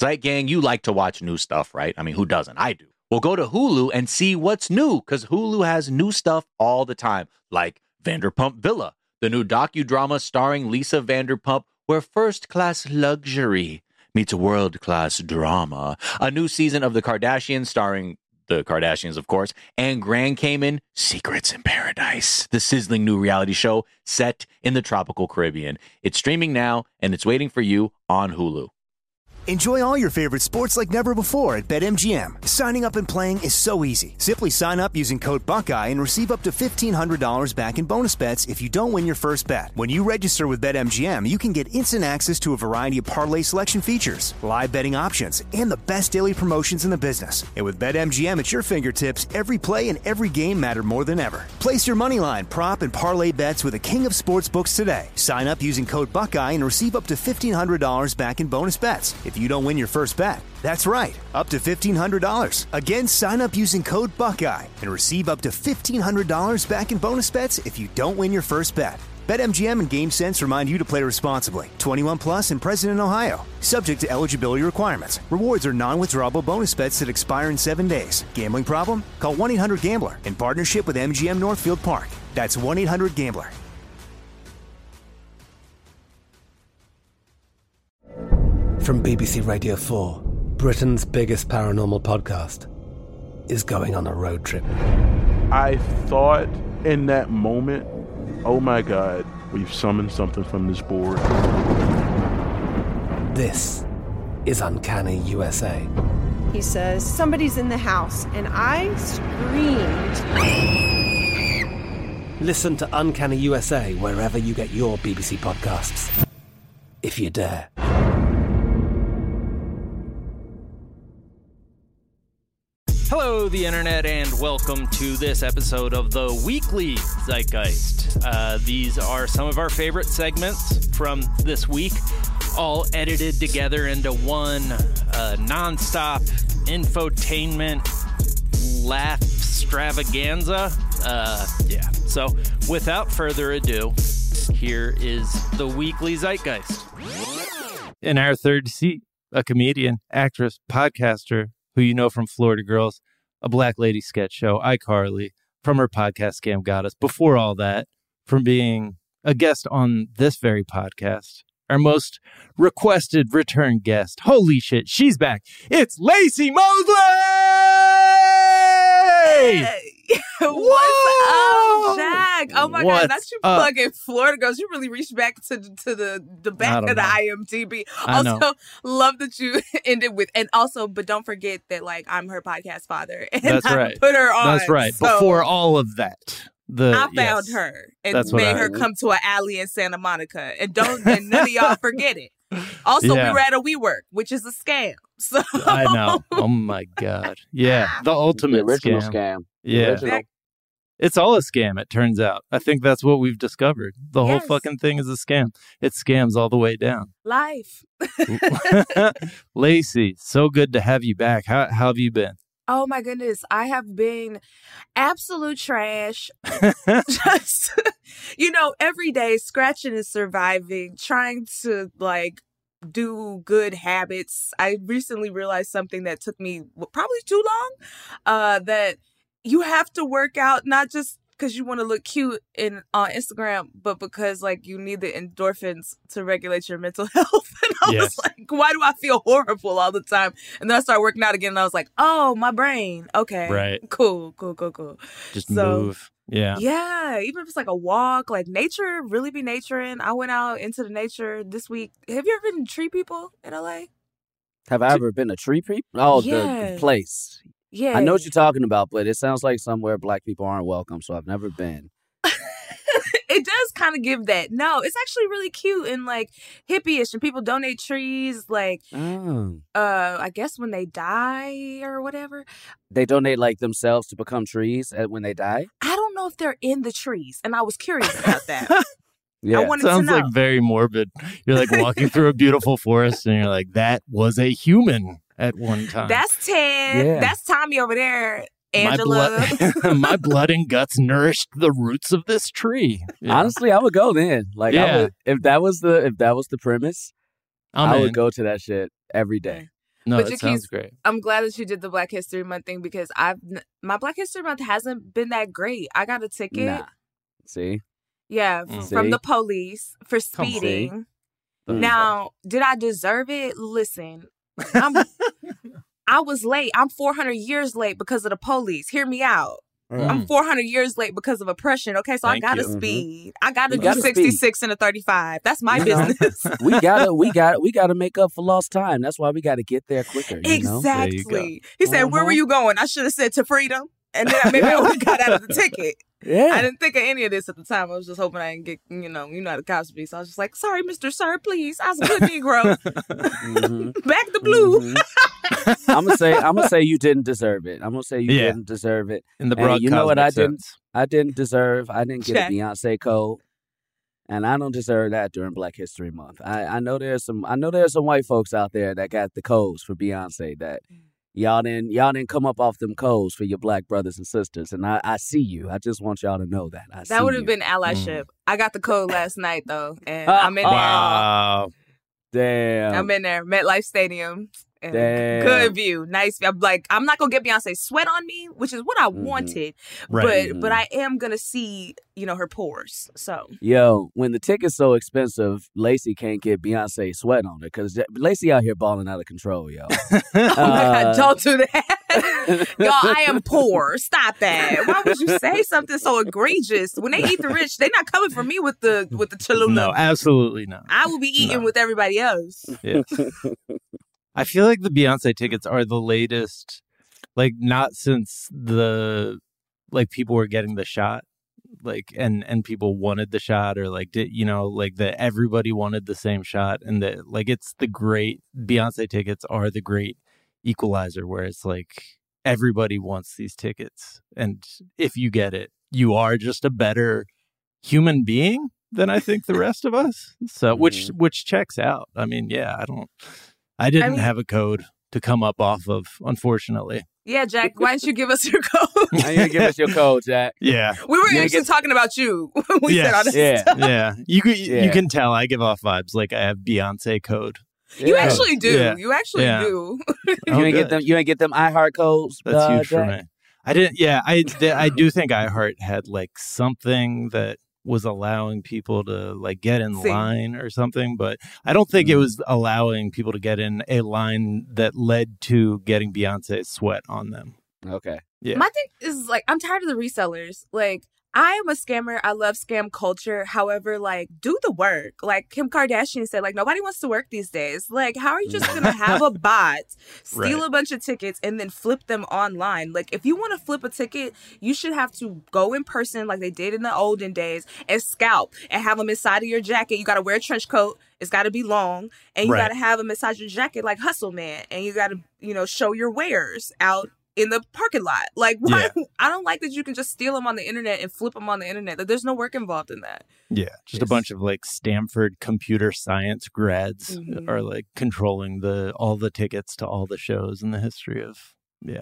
Zeit Gang, you like to watch new stuff, right? I mean, who doesn't? I do. Well, go to Hulu and see what's new, because Hulu has new stuff all the time, like Vanderpump Villa, the new docudrama starring Lisa Vanderpump, where first-class luxury meets world-class drama. A new season of The Kardashians starring the Kardashians, of course, and Grand Cayman, Secrets in Paradise, the sizzling new reality show set in the tropical Caribbean. It's streaming now, and it's waiting for you on Hulu. Enjoy all your favorite sports like never before at BetMGM. Signing up and playing is so easy. Simply sign up using code Buckeye and receive up to $1,500 back in bonus bets if you don't win your first bet. When you register with BetMGM, you can get instant access to a variety of parlay selection features, live betting options, and the best daily promotions in the business. And with BetMGM at your fingertips, every play and every game matter more than ever. Place your moneyline, prop, and parlay bets with the king of sportsbooks today. Sign up using code Buckeye and receive up to $1,500 back in bonus bets if you don't win your first bet. That's right, up to $1,500. Again, sign up using code Buckeye and receive up to $1,500 back in bonus bets if you don't win your first bet. BetMGM and GameSense remind you to play responsibly. 21 plus and present in Ohio. Subject to eligibility requirements. Rewards are non-withdrawable bonus bets that expire in 7 days. Gambling problem? Call 1-800-GAMBLER in partnership with MGM Northfield Park. That's 1-800-GAMBLER. From BBC Radio 4, Britain's biggest paranormal podcast is going on a road trip. I thought in that moment, oh my God, we've summoned something from this board. This is Uncanny USA. He says, somebody's in the house, and I screamed. Listen to Uncanny USA wherever you get your BBC podcasts, if you dare. Hello, the internet, and welcome to this episode of the Weekly Zeitgeist. These are some of our favorite segments from this week, all edited together into one nonstop infotainment laugh extravaganza. So without further ado, here is the Weekly Zeitgeist. In our third seat, a comedian, actress, podcaster, who you know from Florida Girls, a Black Lady sketch show, iCarly, from her podcast Scam Goddess. Before all that, from being a guest on this very podcast, our most requested return guest. Holy shit, she's back. It's Lacey Mosley! What's up, Jack? Oh my God, that's you up? plugging Florida Girls. You really reached back to the back of the IMDb. Also, love that you ended with, and also, but don't forget that like I'm her podcast father, and That's I right. put her on. That's right. So Before all of that, I found her and made her come to an alley in Santa Monica, and none of y'all forget it. Also, we were at a WeWork, which is a scam. So I know. Oh my God. Yeah, the ultimate original scam. The Yeah. original. It's all a scam, it turns out. I think that's what we've discovered. The whole Yes. fucking thing is a scam. It scams all the way down. life. Lacey, so good to have you back. How have you been? Oh my goodness, I have been absolute trash. Just, every day scratching and surviving, trying to like do good habits. I recently realized something that took me probably too long, that you have to work out, not just because you want to look cute on Instagram, but because like you need the endorphins to regulate your mental health. And I was like, why do I feel horrible all the time? And then I started working out again, and I was like, oh, my brain. Okay, Right. Cool. Just move. Yeah. Yeah, even if it's like a walk, like nature, really be naturing. I went out into the nature this week. Have you ever been tree people in LA? Have I ever been a tree peep? Oh, Yeah. the place. Yeah. I know what you're talking about, but it sounds like somewhere Black people aren't welcome, so I've never been. It does kind of give that. No, it's actually really cute and like hippie-ish, and people donate trees like I guess when they die or whatever. They donate like themselves to become trees when they die? I don't know if they're in the trees, and I was curious about that. Yeah. I wanted Sounds to know. like very morbid. You're like walking through a beautiful forest and you're like, that was a human at one time. That's Ted. Yeah. That's Tommy over there. Angela. My blood and guts nourished the roots of this tree. Yeah. Honestly, I would go then. Like, Yeah. if that was the premise, I'm I in. would go to that shit every day. No, But that Jaquise, sounds great. I'm glad that you did the Black History Month thing because my Black History Month hasn't been that great. I got a ticket. Nah. See? Yeah, Mm. from See? the police for Come on. speeding. See? Now, did I deserve it? Listen, I was late. I'm 400 years late because of the police. Hear me out. I'm 400 years late because of oppression. Okay, so Thank I gotta you. speed. I gotta You do gotta 66 and a 35. That's my You know? business. we gotta make up for lost time. That's why we gotta get there quicker. You know? Exactly. He said, "Where were you going?" I should have said to freedom, and then maybe I would have got out of the ticket. Yeah. I didn't think of any of this at the time. I was just hoping I didn't get, you know how the cops be. So I was just like, "Sorry, Mr. Sir, please. I was a good Negro. Back the blue." I'm gonna say you didn't deserve it. I'm gonna say you didn't deserve it. In the And broad you know what I cosmic sense. I didn't deserve. I didn't get Check. a Beyonce code, and I don't deserve that during Black History Month. I know there's some white folks out there that got the codes for Beyonce that y'all didn't come up off them codes for your Black brothers and sisters, and I see you. I just want y'all to know that. That would have been allyship. I got the code last night though, and I'm in there. Wow. Damn. I'm in there, MetLife Stadium. And Damn. good view, nice view. I'm like, I'm not gonna get Beyonce sweat on me, which is what I wanted, Right. but I am gonna see, her pores. So Yo, when the ticket's so expensive, Lacey can't get Beyonce sweat on her because Lacey out here balling out of control, yo. oh my God, don't do that, y'all. I am poor. Stop that. Why would you say something so egregious? When they eat the rich, they're not coming for me with the Cholula. No, absolutely not. I will be eating with everybody else. Yeah. I feel like the Beyonce tickets are the latest, like not since people were getting the shot, and people wanted the shot, or that everybody wanted the same shot, and it's the great Beyonce tickets are the great equalizer, where it's like everybody wants these tickets, and if you get it, you are just a better human being than I think the rest of us. So which checks out. I mean, yeah, I didn't have a code to come up off of, unfortunately. Yeah, Jack, why didn't you give us your code? Why you give us your code, Jack? Yeah. We were actually talking about you when we said all this stuff. Yeah. You can tell I give off vibes like I have Beyonce code. You actually do. Yeah. You actually do. You ain't get them iHeart codes. That's huge for Jack? me. I didn't. Yeah, I do think iHeart had something that was allowing people to get in line or something, but I don't think it was allowing people to get in a line that led to getting Beyonce's sweat on them. Okay. Yeah. My thing is I'm tired of the resellers. I am a scammer. I love scam culture. However, do the work. Kim Kardashian said, nobody wants to work these days. How are you just going to have a bot steal a bunch of tickets and then flip them online? If you want to flip a ticket, you should have to go in person like they did in the olden days and scalp and have them inside of your jacket. You got to wear a trench coat. It's got to be long. And you got to have them inside your jacket like Hustle Man. And you got to, show your wares out in the parking lot. Why? I don't like that you can just steal them on the internet and flip them on the internet. There's no work involved in that. Yeah, just a bunch of Stanford computer science grads are controlling all the tickets to all the shows in the history of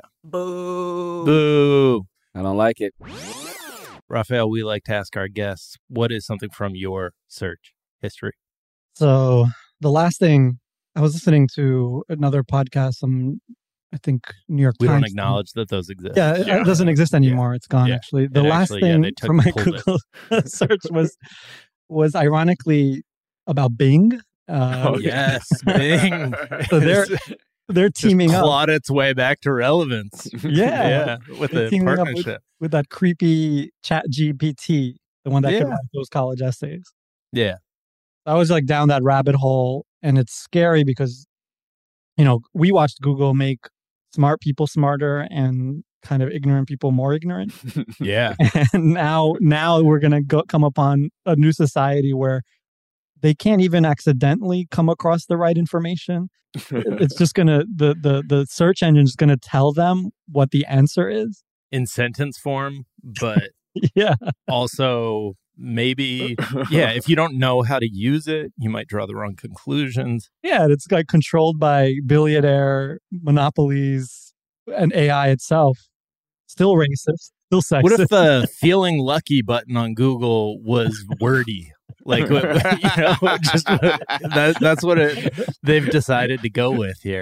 Boo. I don't like it. Raphael, we like to ask our guests, what is something from your search history? So the last thing, I was listening to another podcast, I think New York We Times. don't acknowledge that those exist. Yeah, it doesn't exist anymore. It's gone, actually. The last thing from my Google search was ironically about Bing. Yes, Bing. So they're teaming up. Clawed its way back to relevance. Yeah. With They're the teaming up partnership. with that creepy ChatGPT, the one that could write those college essays. Yeah. I was down that rabbit hole, and it's scary because, we watched Google make smart people smarter and kind of ignorant people more ignorant. Yeah. And now we're going to come upon a new society where they can't even accidentally come across the right information. It's just going to, the search engine is going to tell them what the answer is. In sentence form, but also maybe, if you don't know how to use it, you might draw the wrong conclusions. Yeah, it's controlled by billionaire monopolies and AI itself. Still racist, still sexist. What if the feeling lucky button on Google was wordy? That's what they've decided to go with here.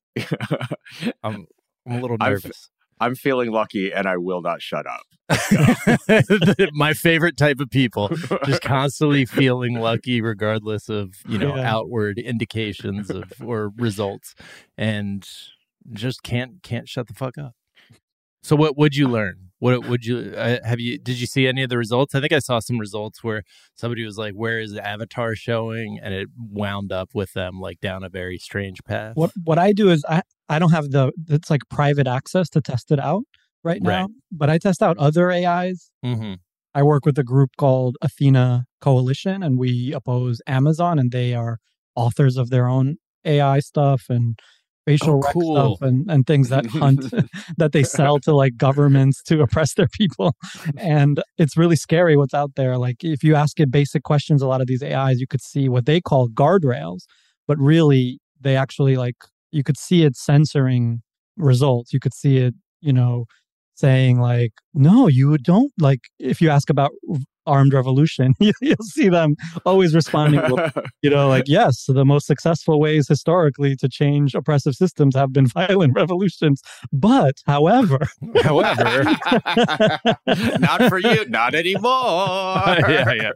I'm a little nervous. I'm feeling lucky, and I will not shut up. My favorite type of people, just constantly feeling lucky, regardless of outward indications or results, and just can't shut the fuck up. So, what would you learn? What would you did you see any of the results? I think I saw some results where somebody was like, "Where is the avatar showing?" and it wound up with them like down a very strange path. What I do is I don't have it's like private access to test it out right now, but I test out other AIs. Mm-hmm. I work with a group called Athena Coalition, and we oppose Amazon, and they are authors of their own AI stuff and facial rec stuff and things that hunt that they sell to like governments to oppress their people. And it's really scary what's out there. Like if you ask it basic questions, a lot of these AIs, you could see what they call guardrails, but really they actually you could see it censoring results. You could see it, saying like, no, you don't. Like if you ask about armed revolution, you'll see them always responding, like, yes, the most successful ways historically to change oppressive systems have been violent revolutions. But however, not for you, not anymore. Yeah.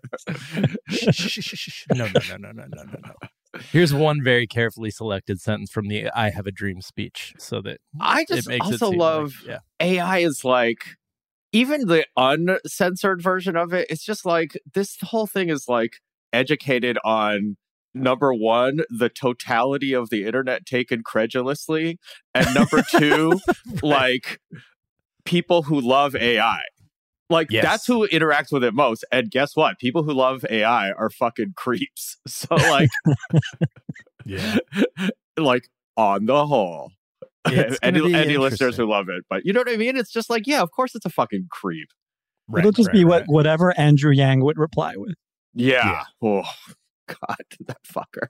No. Here's one very carefully selected sentence from the "I Have a Dream" speech, so that I just also love AI is like, even the uncensored version of it, it's just like this whole thing is like educated on, number one, the totality of the internet taken credulously, and number two, like people who love AI. Like, that's who interacts with it most. And guess what? People who love AI are fucking creeps. So, like, like on the whole, any listeners who love it. But you know what I mean? It's just like, yeah, of course it's a fucking creep. It'll just be whatever Andrew Yang would reply with. Yeah. Oh, God, that fucker.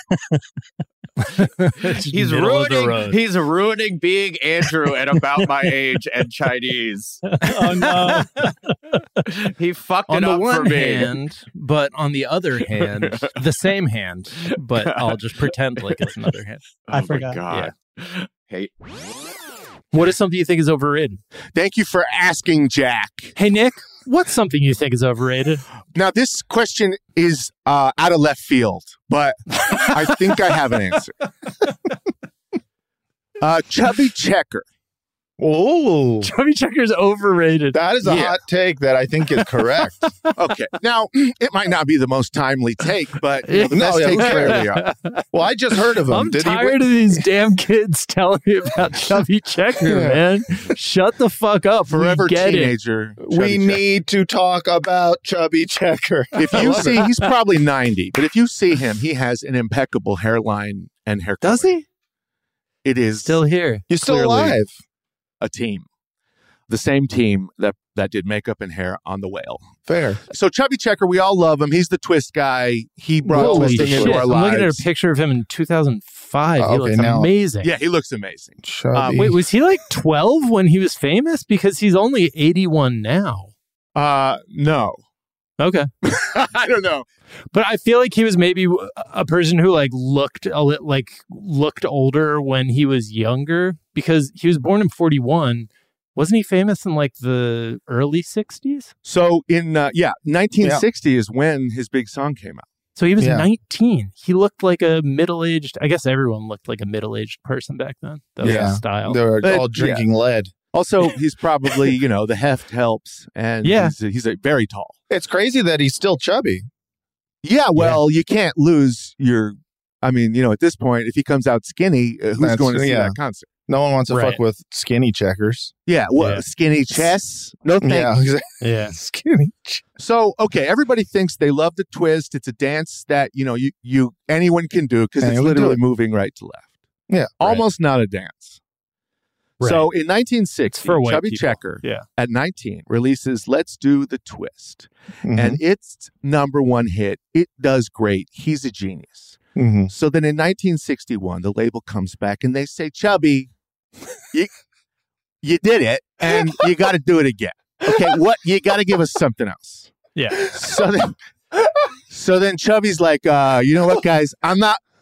He's ruining being Andrew and about my age and Chinese. Oh no. He fucked it up for me. Hand, but on the other hand, the same hand, but I'll just pretend like it's another hand. I forgot. God. Yeah. Hey. What is something you think is overrated? Thank you for asking, Jack. Hey, Nick, what's something you think is overrated? Now, this question is out of left field, but I think I have an answer. Chubby Checker. Oh, Chubby Checker's overrated. That is a hot take that I think is correct. Okay. Now, it might not be the most timely take, but the best takes rarely are. Well, I just heard of him. I'm tired of these damn kids telling me about Chubby Checker, man. Shut the fuck up. Forever teenager. We need to talk about Chubby Checker. If you see, he's probably 90, but if you see him, he has an impeccable hairline and haircut. Does he? It is still here. He's still alive. A team, the same team that did makeup and hair on The Whale. Fair. So Chubby Checker, we all love him. He's the twist guy. He brought twisting into our lives. I'm looking at a picture of him in 2005. He looks amazing. Yeah, he looks amazing. Wait, was he like 12 when he was famous? Because he's only 81 now. No. Okay. I don't know. But I feel like he was maybe a person who looked older when he was younger, because he was born in 1941. Wasn't he famous in the early 60s? So in 1960 is when his big song came out. So he was 19. He looked like a middle-aged, I guess everyone looked like a middle-aged person back then. That was the style. They were all drinking lead. Also, he's probably, the heft helps, and he's very tall. It's crazy that he's still chubby. Yeah, well, you can't lose your, at this point, if he comes out skinny, who's going to see that concert? No one wants to fuck with skinny checkers. Yeah, skinny chests? No thanks. Yeah. Skinny So, okay, everybody thinks they love the twist. It's a dance that, anyone can do because it's literally moving right to left. Yeah. Almost not a dance. Right. So in 1960, Chubby Checker, at 19, releases Let's Do the Twist. Mm-hmm. And it's number one hit. It does great. He's a genius. Mm-hmm. So then in 1961, the label comes back and they say, Chubby, you did it, and you got to do it again. Okay, you got to give us something else. Yeah. So then Chubby's like, you know what, guys? I'm not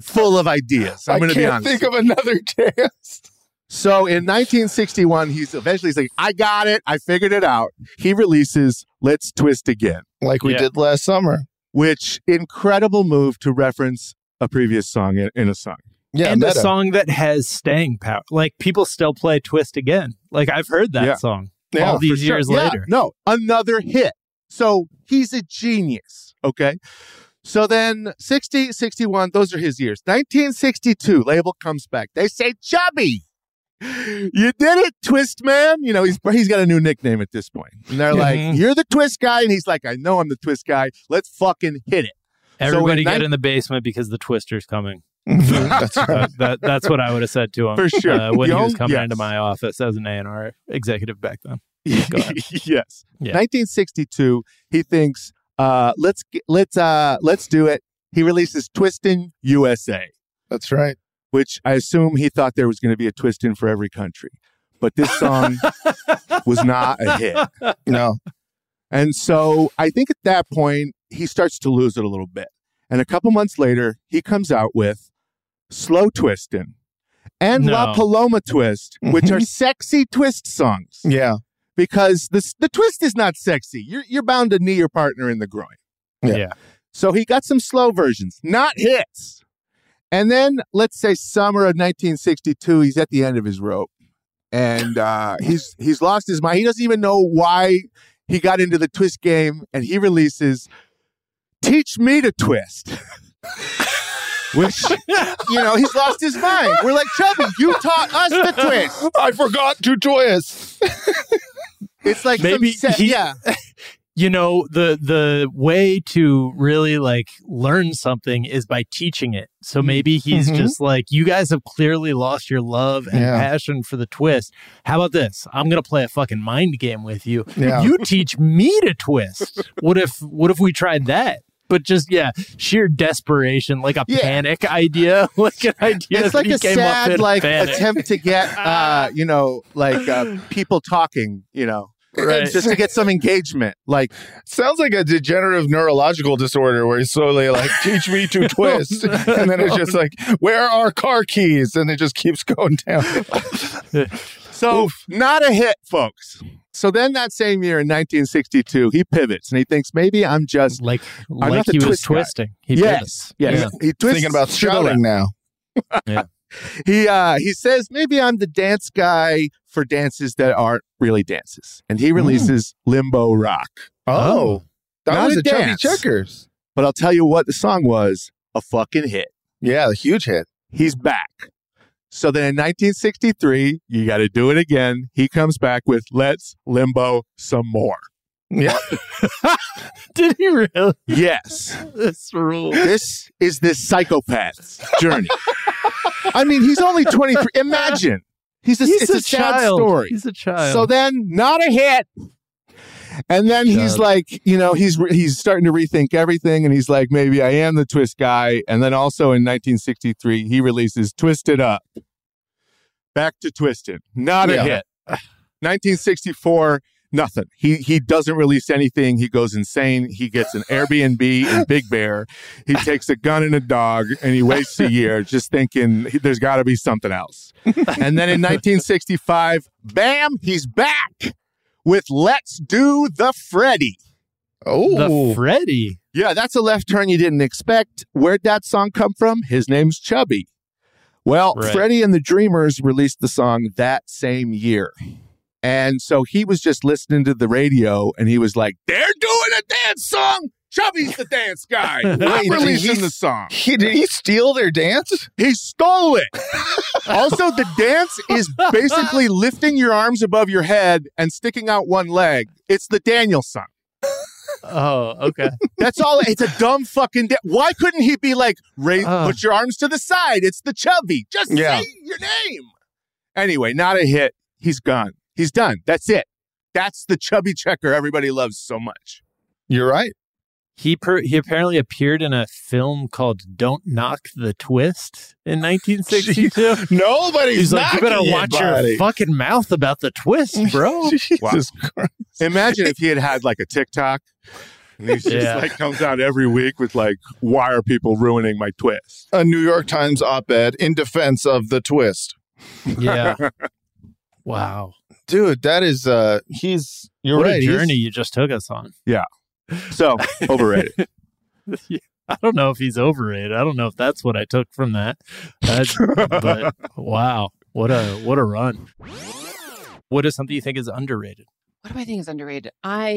full of ideas. I'm going to be honest. I can't think of another dance. So in 1961, he's like, I got it. I figured it out. He releases Let's Twist Again. Like we did last summer. Which incredible move to reference a previous song in a song. Yeah, and a song that has staying power. Like, people still play Twist Again. Like, I've heard that song all these years later. No, another hit. So he's a genius. Okay. So then 60, 61, those are his years. 1962, label comes back. They say, Chubby, you did it, Twist Man. You know, he's got a new nickname at this point. And they're like, you're the Twist guy. And he's like, I know I'm the Twist guy. Let's fucking hit it. Everybody get in the basement because the Twister's coming. That's right. That's what I would have said to him for sure when he was coming into my office as an A&R executive back then. Yes. 1962. He thinks, let's do it. He releases Twistin' USA. That's right. Which I assume he thought there was going to be a Twistin' for every country, but this song was not a hit. No. And so I think at that point he starts to lose it a little bit. And a couple months later, he comes out with Slow Twistin' and La Paloma Twist, which are sexy twist songs. Yeah. Because the twist is not sexy. You're bound to knee your partner in the groin. Yeah. So he got some slow versions, not hits. And then, let's say summer of 1962, he's at the end of his rope. And he's lost his mind. He doesn't even know why he got into the twist game. And he releases Teach Me to Twist. Which, he's lost his mind. We're like, Chubby, you taught us to twist. I forgot to twist. It's like maybe the way to really like learn something is by teaching it. So maybe he's just like, you guys have clearly lost your love and passion for the twist. How about this? I'm gonna play a fucking mind game with you. Yeah. You teach me to twist. What if we tried that? But just sheer desperation, like a panic idea, like an idea. It's like a sad attempt to get people talking, right? Just to get some engagement. Like, sounds like a degenerative neurological disorder where he's slowly like, teach me to twist, and then it's just like, where are car keys? And it just keeps going down. So not a hit, folks. So then that same year in 1962, he pivots and he thinks maybe I'm just like he was twisting. He yes. Yeah. He twists thinking about shouting now. Yeah. He says maybe I'm the dance guy for dances that aren't really dances, and he releases Limbo Rock. Oh, that not was a Chubby dance. Checkers. But I'll tell you what, the song was a fucking hit. Yeah, a huge hit. He's back. So then in 1963, you got to do it again. He comes back with Let's Limbo Some More. Yeah. Did he really? Yes. This rule. This is this psychopath's journey. I mean, he's only 23. Imagine. It's a sad story. He's a child. So then, not a hit. And then he's like, he's starting to rethink everything. And he's like, maybe I am the twist guy. And then also in 1963, he releases Twist It Up. Back to Twisted. Not a hit. 1964, nothing. He doesn't release anything. He goes insane. He gets an Airbnb in Big Bear. He takes a gun and a dog, and he wastes a year just thinking there's got to be something else. And then in 1965, bam, he's back with Let's Do the Freddy. Oh, the Freddy. Yeah, that's a left turn you didn't expect. Where'd that song come from? His name's Chubby. Well, Freddie and the Dreamers released the song that same year. And so he was just listening to the radio and he was like, they're doing a dance song. Chubby's the dance guy. I'm releasing the song. Did he steal their dance? He stole it. Also, the dance is basically lifting your arms above your head and sticking out one leg. It's the Daniel song. Oh, okay. That's all. It's a dumb fucking. Why couldn't he be like, put your arms to the side? It's the Chubby. Just say your name. Anyway, not a hit. He's gone. He's done. That's it. That's the Chubby Checker everybody loves so much. You're right. He apparently appeared in a film called Don't Knock the Twist in 1962. Nobody's like, you better watch your fucking mouth about the twist, bro. Jesus Christ. Imagine if he had like a TikTok And he's just like comes out every week with like, why are people ruining my twist? A New York Times op-ed in defense of the twist. Yeah. Wow. Dude, that is you're what right. a journey you just took us on. Yeah. So overrated. I don't know if he's overrated. I don't know if that's what I took from that. But wow, what a run. What is something you think is underrated? What do I think is underrated?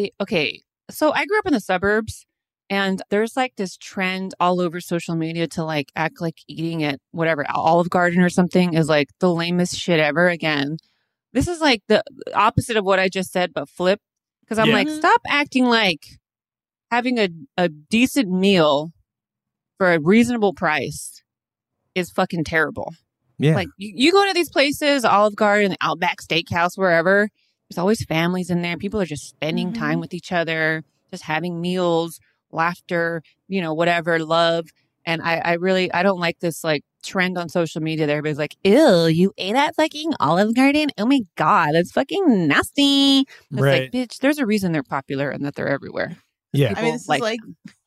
So I grew up in the suburbs, and there's like this trend all over social media to like act like eating at whatever Olive Garden or something is like the lamest shit ever. Again, this is like the opposite of what I just said, but flip. Because I'm like, stop acting like having a decent meal for a reasonable price is fucking terrible. Yeah. Like you go to these places, Olive Garden, Outback Steakhouse, wherever, there's always families in there. People are just spending time with each other, just having meals, laughter, whatever, love. And I don't like this like trend on social media. There, everybody's like, ew, you ate at fucking Olive Garden? Oh my God, that's fucking nasty. It's like, bitch, there's a reason they're popular and that they're everywhere. Yeah. I mean, this is like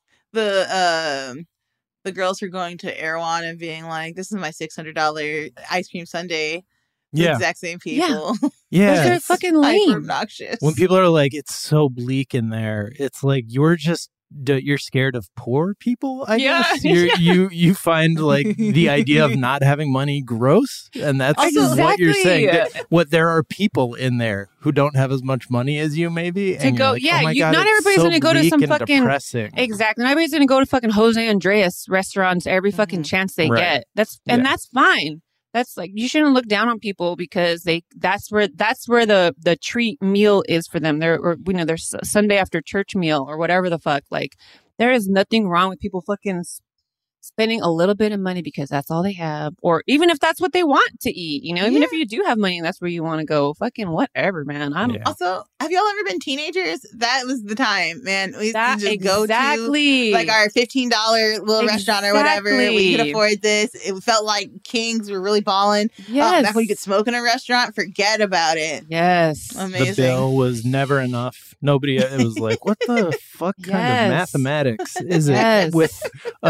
the girls who are going to Erewhon and being like, this is my $600 ice cream sundae. The exact same people. Yeah. They're fucking lame. Obnoxious. When people are like, it's so bleak in there, it's like you're scared of poor people, I guess. You find like the idea of not having money gross, and that's what you're saying. What there are people in there who don't have as much money as you, maybe. To go, like, oh my God, not everybody's so going to go to some fucking depressing. Exactly. Not everybody's going to go to fucking Jose Andreas restaurants every fucking chance they get. That's fine. That's like, you shouldn't look down on people because that's where the treat meal is for them. Their Sunday after church meal or whatever the fuck. Like, there is nothing wrong with people fucking spending a little bit of money because that's all they have, or even if that's what they want to eat, even if you do have money and that's where you want to go, fucking whatever, man. Also, have y'all ever been teenagers? That was the time, man. We used to just go to like our $15 little restaurant or whatever. We could afford this. It felt like kings were really balling. Yes. Back when you could smoke in a restaurant, forget about it. Yes. Amazing. The bill was never enough. It was like, what the fuck kind of mathematics is it with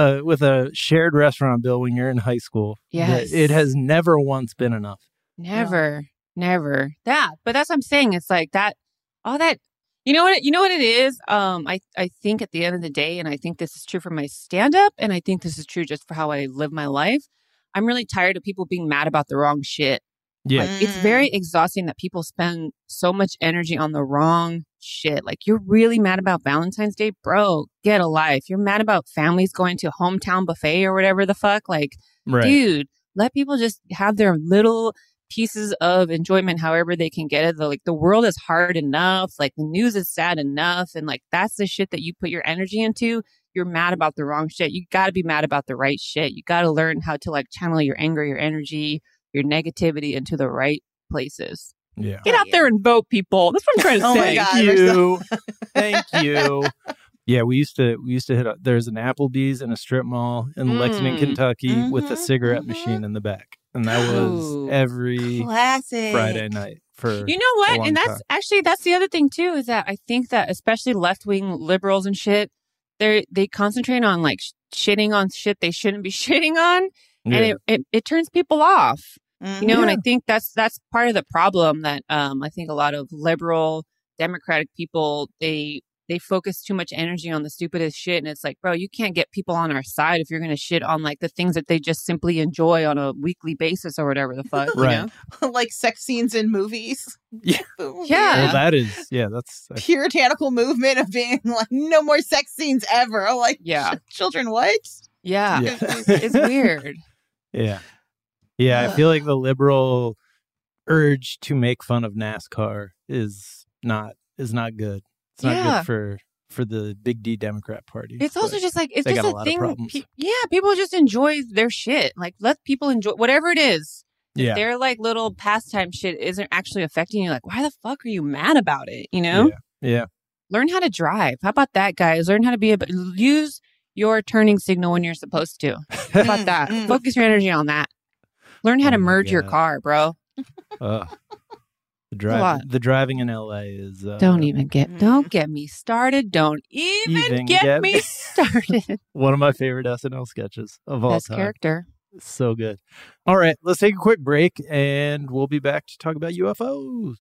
a shared restaurant bill when you're in high school? Yes. It has never once been enough. Never. But that's what I'm saying. It's like that, all that, you know what it is? I think at the end of the day, and I think this is true for my stand-up, and I think this is true just for how I live my life, I'm really tired of people being mad about the wrong shit. Yeah. Like, it's very exhausting that people spend so much energy on the wrong shit. Like, you're really mad about Valentine's Day? Bro, get a life. You're mad about families going to a hometown buffet or whatever the fuck? Like, dude, let people just have their little pieces of enjoyment however they can get it. Like, the world is hard enough. Like, the news is sad enough. And like, that's the shit that you put your energy into. You're mad about the wrong shit. You got to be mad about the right shit. You got to learn how to like channel your anger, your energy, your negativity into the right places. Yeah. Get out there and vote, people. That's what I'm trying to say. My God, Thank you. Yeah, we used to hit there's an Applebee's in a strip mall in Lexington, Kentucky with a cigarette machine in the back. And that was every classic Friday night for You know what? And time. that's the other thing too, is that I think that especially left-wing liberals and shit, they concentrate on like shitting on shit they shouldn't be shitting on. And it turns people off, and I think that's part of the problem that I think a lot of liberal Democratic people, they focus too much energy on the stupidest shit. And it's like, bro, you can't get people on our side if you're going to shit on like the things that they just simply enjoy on a weekly basis or whatever the fuck, you know? Like sex scenes in movies. Yeah. Well, that is, that's puritanical movement of being like, no more sex scenes ever. I'm like, children, what? Yeah. It's weird. Yeah. I feel like the liberal urge to make fun of NASCAR is not good. It's not good for the big D Democrat Party. It's also just like, it's just a thing. People just enjoy their shit. Like, let people enjoy whatever it is. If their like little pastime shit isn't actually affecting you, like, why the fuck are you mad about it? Yeah. Learn how to drive. How about that, guys? Learn how to use your turning signal when you're supposed to. How about that? Focus your energy on that. Learn how to merge your car, bro. The driving in LA is don't get me started. Don't even get me started. One of my favorite SNL sketches of all Best time. character. So good. All right, let's take a quick break and we'll be back to talk about UFOs.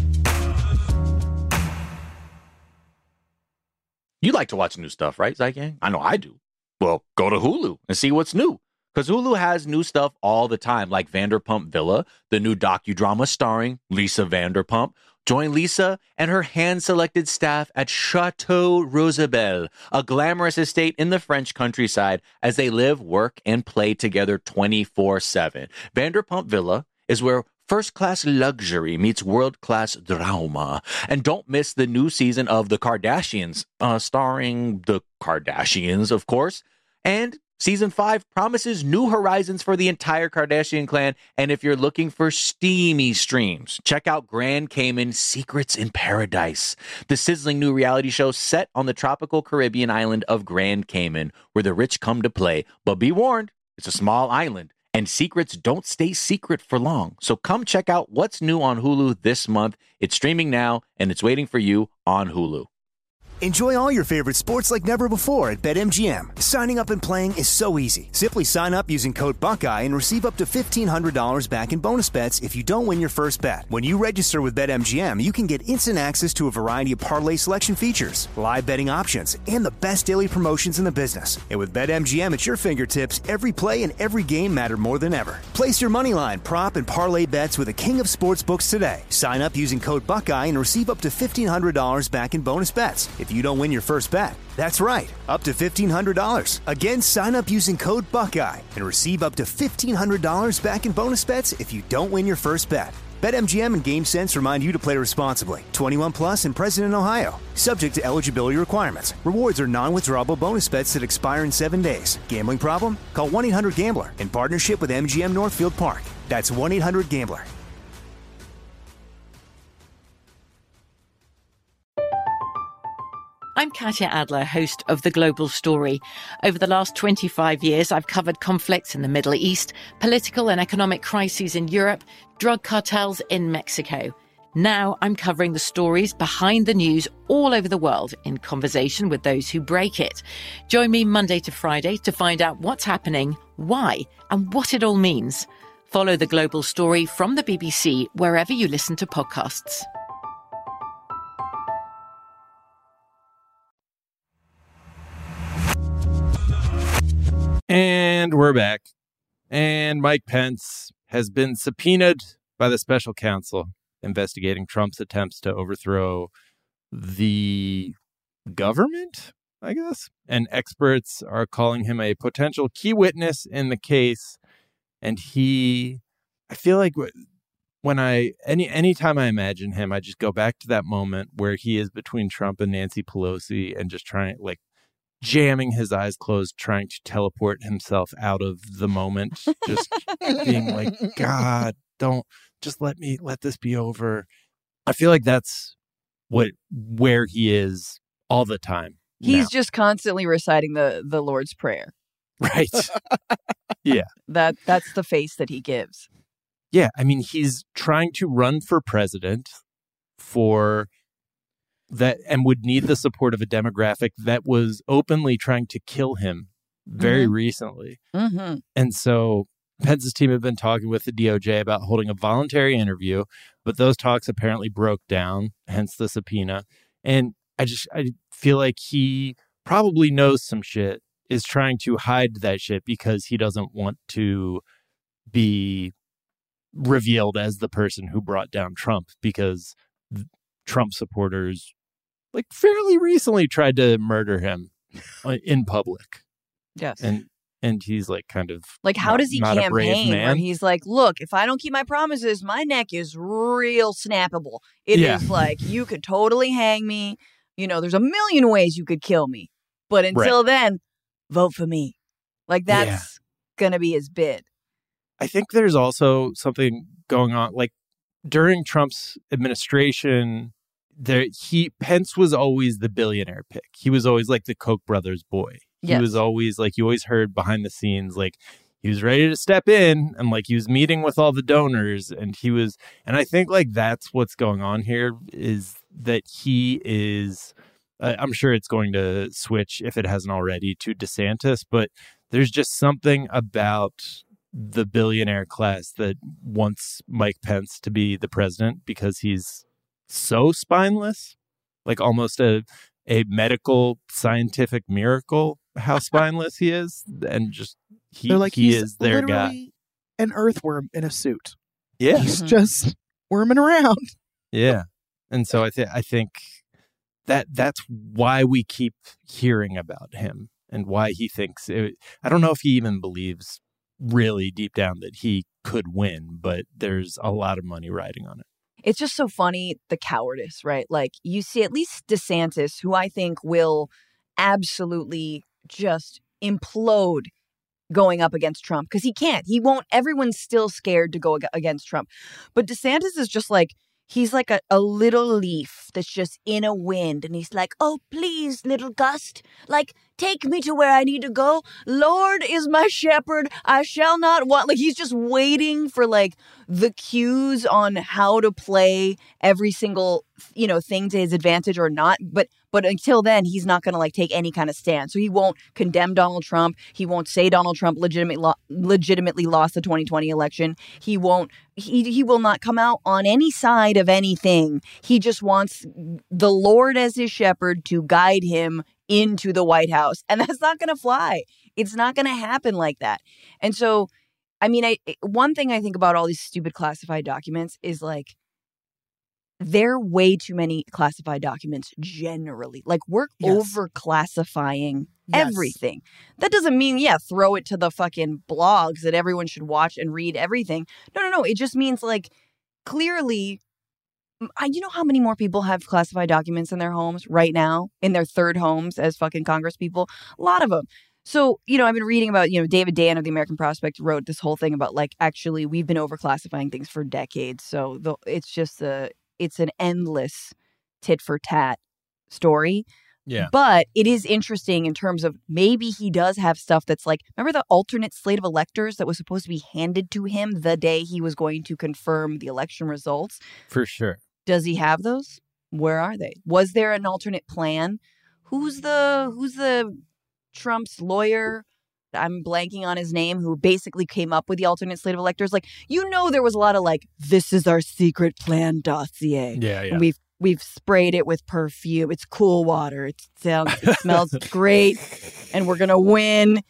You like to watch new stuff, right, Zygang? I know I do. Well, go to Hulu and see what's new. Because Hulu has new stuff all the time, like Vanderpump Villa, the new docudrama starring Lisa Vanderpump. Join Lisa and her hand-selected staff at Chateau Rosabelle, a glamorous estate in the French countryside, as they live, work, and play together 24/7. Vanderpump Villa is where first-class luxury meets world-class drama. And don't miss the new season of The Kardashians, starring the Kardashians, of course. And Season 5 promises new horizons for the entire Kardashian clan, and if you're looking for steamy streams, check out Grand Cayman Secrets in Paradise, the sizzling new reality show set on the tropical Caribbean island of Grand Cayman, where the rich come to play. But be warned, it's a small island, and secrets don't stay secret for long. So come check out what's new on Hulu this month. It's streaming now, and it's waiting for you on Hulu. Enjoy all your favorite sports like never before at BetMGM. Signing up and playing is so easy. Simply sign up using code Buckeye and receive up to $1,500 back in bonus bets if you don't win your first bet. When you register with BetMGM, you can get instant access to a variety of parlay selection features, live betting options, and the best daily promotions in the business. And with BetMGM at your fingertips, every play and every game matter more than ever. Place your moneyline, prop, and parlay bets with the king of sportsbooks today. Sign up using code Buckeye and receive up to $1,500 back in bonus bets if you don't win your first bet. That's right, up to $1,500. Again, sign up using code Buckeye and receive up to $1,500 back in bonus bets if you don't win your first bet. BetMGM and GameSense remind you to play responsibly. 21 plus and present in Ohio. Subject to eligibility requirements. Rewards are non-withdrawable bonus bets that expire in 7 days. Gambling problem? Call 1-800-GAMBLER in partnership with MGM Northfield Park. That's 1-800-GAMBLER. I'm Katya Adler, host of The Global Story. Over the last 25 years, I've covered conflicts in the Middle East, political and economic crises in Europe, drug cartels in Mexico. Now I'm covering the stories behind the news all over the world in conversation with those who break it. Join me Monday to Friday to find out what's happening, why, and what it all means. Follow The Global Story from the BBC wherever you listen to podcasts. And we're back. And Mike Pence has been subpoenaed by the special counsel investigating Trump's attempts to overthrow the government, I guess. And experts are calling him a potential key witness in the case. And I feel like when anytime I imagine him, I just go back to that moment where he is between Trump and Nancy Pelosi and just trying, like, jamming his eyes closed, trying to teleport himself out of the moment, just being like, God, don't just let this be over. I feel like that's where he is all the time. He's just constantly reciting the Lord's Prayer. Right. Yeah. That's the face that he gives. Yeah. I mean, he's trying to run for president for that and would need the support of a demographic that was openly trying to kill him very recently. Mm-hmm. And so Pence's team have been talking with the DOJ about holding a voluntary interview, but those talks apparently broke down, hence the subpoena. And I feel like he probably knows some shit, is trying to hide that shit because he doesn't want to be revealed as the person who brought down Trump, because Trump supporters, like, fairly recently tried to murder him in public. Yes. And he's like kind of like, how does he campaign where he's like, look, if I don't keep my promises, my neck is real snappable. It is like, you could totally hang me. You know, there's a million ways you could kill me. But until then, vote for me. Like, that's going to be his bid. I think there's also something going on. Like, during Trump's administration, Pence was always the billionaire pick. He was always like the Koch brothers boy. He was always like, you always heard behind the scenes, like, he was ready to step in, and like he was meeting with all the donors, and I think like that's what's going on here, is that he is, I'm sure it's going to switch if it hasn't already to DeSantis, but there's just something about the billionaire class that wants Mike Pence to be the president because he's so spineless, like almost a medical scientific miracle how spineless he is, and just he is their guy. An earthworm in a suit. Yeah, he's just worming around. Yeah, and so I think that's why we keep hearing about him and why he thinks I don't know if he even believes really deep down that he could win, but there's a lot of money riding on it. It's just so funny, the cowardice, right? Like, you see at least DeSantis, who I think will absolutely just implode going up against Trump, because he can't. He won't. Everyone's still scared to go against Trump. But DeSantis is just like, he's like a little leaf that's just in a wind. And he's like, oh, please, little gust, like, take me to where I need to go. Lord is my shepherd. I shall not want. Like, he's just waiting for like the cues on how to play every single, thing to his advantage or not. But until then, he's not going to like take any kind of stand. So he won't condemn Donald Trump. He won't say Donald Trump legitimately lost the 2020 election. He won't. He will not come out on any side of anything. He just wants the Lord as his shepherd to guide him into the White House. And that's not going to fly. It's not going to happen like that. And so, I mean, one thing I think about all these stupid classified documents is like, there are way too many classified documents generally. Like, we're over classifying everything. That doesn't mean, throw it to the fucking blogs that everyone should watch and read everything. No. It just means like, clearly, you know how many more people have classified documents in their homes right now, in their third homes as fucking Congress people? A lot of them. So, I've been reading about, David Dan of the American Prospect wrote this whole thing about like, actually, we've been overclassifying things for decades. So it's just it's an endless tit for tat story. Yeah. But it is interesting in terms of maybe he does have stuff that's like, remember the alternate slate of electors that was supposed to be handed to him the day he was going to confirm the election results? For sure. Does he have those? Where are they? Was there an alternate plan? Who's the Trump's lawyer? I'm blanking on his name, who basically came up with the alternate slate of electors. Like, there was a lot of like, this is our secret plan dossier. Yeah. And we've sprayed it with perfume. It's cool water. It smells great, and we're gonna win.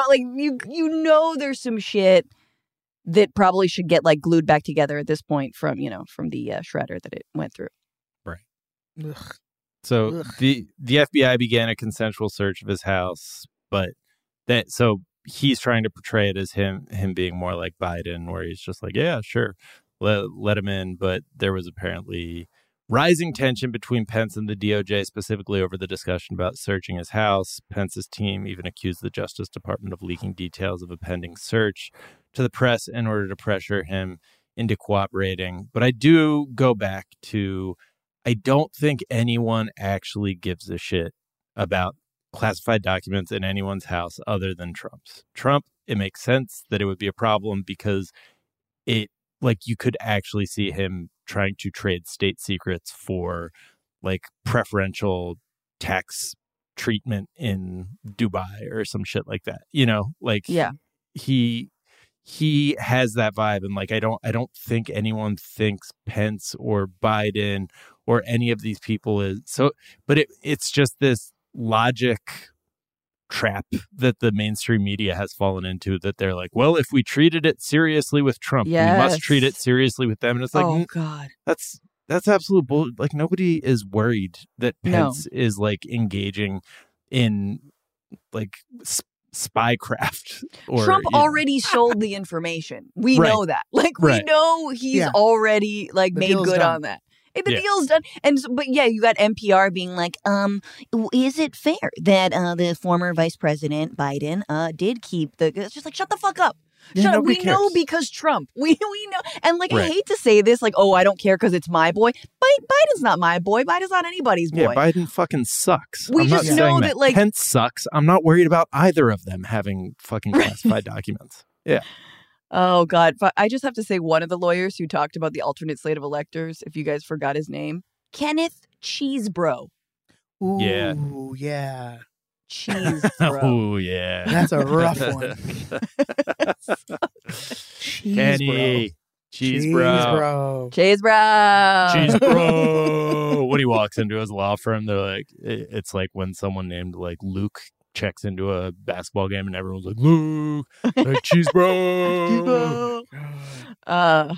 There's some shit that probably should get like glued back together at this point from the shredder that it went through. Right. Ugh. So the FBI began a consensual search of his house, but so he's trying to portray it as him being more like Biden, where he's just like, yeah, sure, let him in. But there was apparently rising tension between Pence and the DOJ, specifically over the discussion about searching his house. Pence's team even accused the Justice Department of leaking details of a pending search to the press in order to pressure him into cooperating. But I do go back to, I don't think anyone actually gives a shit about classified documents in anyone's house other than Trump's. Trump, it makes sense that it would be a problem because you could actually see him trying to trade state secrets for like preferential tax treatment in Dubai or some shit like that. He has that vibe, and like I don't think anyone thinks Pence or Biden or any of these people is so, but it's just this logic trap that the mainstream media has fallen into, that they're like, well, if we treated it seriously with Trump, we must treat it seriously with them. And it's like, oh god, that's absolute bull. Like, nobody is worried that Pence is like engaging in like spycraft. Or Trump already sold the information. We know that. Like, we know he's already like made good on that. The deal's done. But you got NPR being like, is it fair that the former Vice President Biden did keep it's just like, shut the fuck up. Yeah, we cares. know because Trump. We know. And like, I hate to say this, like, oh, I don't care because it's my boy. Biden's not my boy. Biden's not anybody's boy. Yeah, Biden fucking sucks. We just know that like Pence sucks. I'm not worried about either of them having fucking classified documents. Yeah. Oh, God. But I just have to say, one of the lawyers who talked about the alternate slate of electors, if you guys forgot his name, Kenneth Cheesebro. Ooh, yeah. Cheesebro. Oh, yeah. That's a rough one. Kenny. Cheesebro. When he walks into his law firm, they're like, it's like when someone named like Luke checks into a basketball game and everyone's like, Luke, like, Cheesebro. God.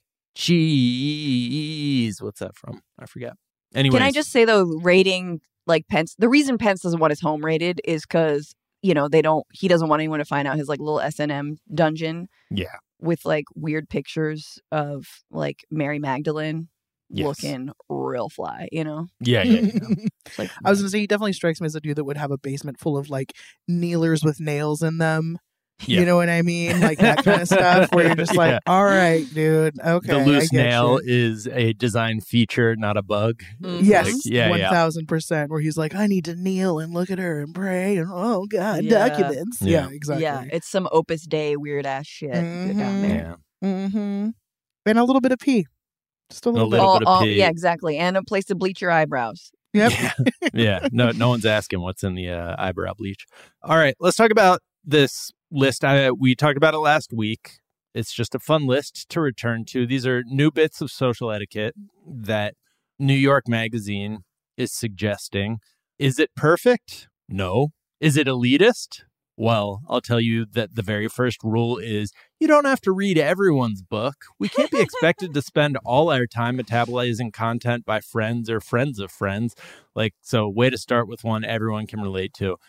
Cheese. What's that from? I forget. Anyway, can I just say though, rating like Pence, the reason Pence doesn't want his home rated is because, he doesn't want anyone to find out his like little S&M dungeon. Yeah. With like weird pictures of like Mary Magdalene looking real fly, Yeah. Like, I was gonna say, he definitely strikes me as a dude that would have a basement full of like kneelers with nails in them. Yeah. You know what I mean? Like that kind of stuff where you're just like, all right, dude. Okay. The loose nail is a design feature, not a bug. Mm-hmm. Yes. Like, 1000%. Where he's like, I need to kneel and look at her and pray. And oh, God, documents. Yeah, exactly. Yeah, it's some Opus Dei weird ass shit down there. Mm-hmm. And a little bit of pee. Just a little bit. bit of pee. Yeah, exactly. And a place to bleach your eyebrows. Yep. Yeah. No one's asking what's in the eyebrow bleach. All right. Let's talk about this list. We talked about it last week. It's just a fun list to return to. These are new bits of social etiquette that New York Magazine is suggesting. Is it perfect? No. Is it elitist? Well, I'll tell you that the very first rule is you don't have to read everyone's book. We can't be expected to spend all our time metabolizing content by friends or friends of friends. Like, so way to start with one everyone can relate to.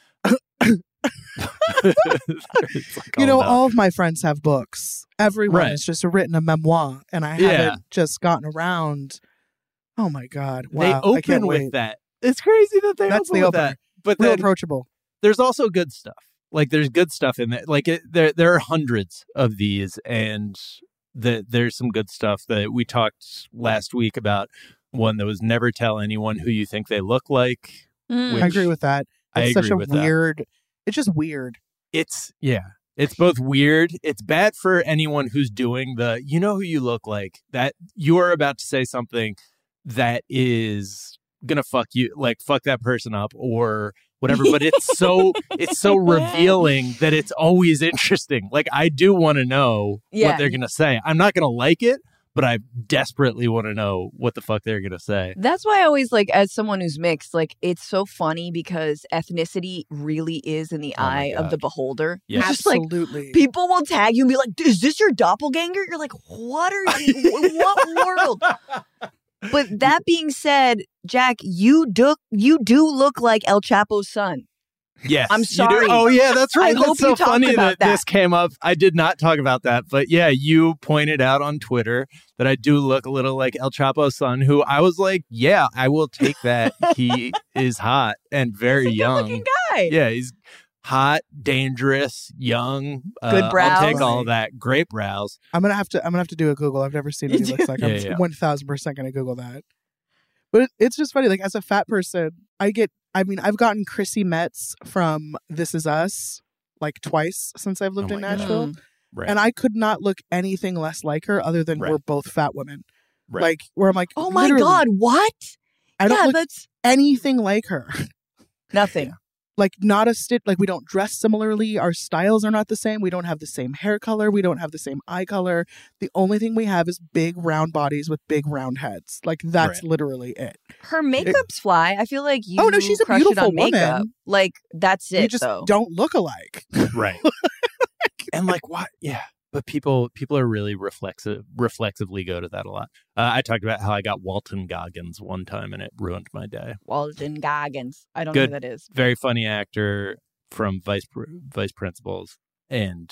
All of my friends have books. Everyone has just written a memoir, and I haven't just gotten around. Oh my God! Wow, they open with that. It's crazy that That's open the with that. But real then approachable. There's also good stuff. Like there's good stuff in there. Like there are hundreds of these, and there's some good stuff that we talked last week about. One that was never tell anyone who you think they look like. I agree with that. It's such a weird. It's just weird. It's both weird. It's bad for anyone who's doing you know who you look like, that you're about to say something that is gonna fuck that person up or whatever. But it's so revealing that it's always interesting. Like I do want to know what they're gonna say. I'm not gonna like it, but I desperately want to know what the fuck they're going to say. That's why I always, as someone who's mixed, it's so funny because ethnicity really is in the eye of the beholder. Yes. Absolutely. People will tag you and be like, is this your doppelganger? You're like, what what world? But that being said, Jack, you do look like El Chapo's son. Yes. I'm sorry. Oh, yeah, that's right. I That's hope so you talked funny about that this came up. I did not talk about that. But yeah, you pointed out on Twitter that I do look a little like El Chapo's son, who I was like, yeah, I will take that. He is hot and very young. Good-looking guy. Yeah, he's hot, dangerous, young. Good brows. I'll take all that. Great brows. I'm gonna have to do a Google. I've never seen what he looks like. I'm 1000% gonna Google that. But it's just funny. Like as a fat person, I've gotten Chrissy Metz from This Is Us twice since I've lived in Nashville. Right. And I could not look anything less like her other than we're both fat women. Right. Where I'm like, oh my God, what? I don't look anything like her. Nothing. Not a stitch. We don't dress similarly. Our styles are not the same. We don't have the same hair color. We don't have the same eye color. The only thing we have is big round bodies with big round heads. That's literally it. Her makeup's fly. I feel like you. Oh no, she's a beautiful woman. That's it. We just don't look alike. Right. And what? Yeah. But people are really reflexively go to that a lot. I talked about how I got Walton Goggins one time and it ruined my day. Walton Goggins. I don't know who that is. Very funny actor from Vice Principals. And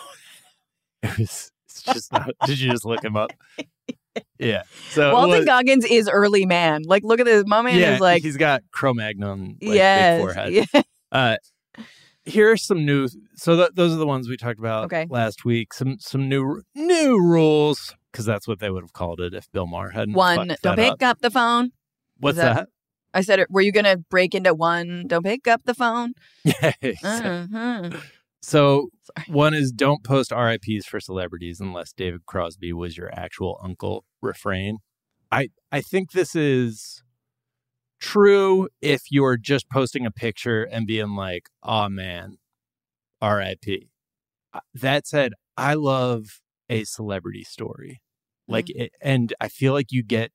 it's just not, did you just look him up? Yeah. So Walton Goggins is early man. Look at this. My man is he's got Cro-Magnon big forehead. Yeah. Here are some new. So those are the ones we talked about last week. Some new rules, because that's what they would have called it if Bill Maher hadn't. One, don't pick up the phone. What's that? I said, were you going to break into one? Don't pick up the phone. Yeah. So one is don't post RIPs for celebrities unless David Crosby was your actual uncle. Refrain. I think this is true if you're just posting a picture and being like, oh man, RIP. That said, I love a celebrity story. Like, and I feel like you get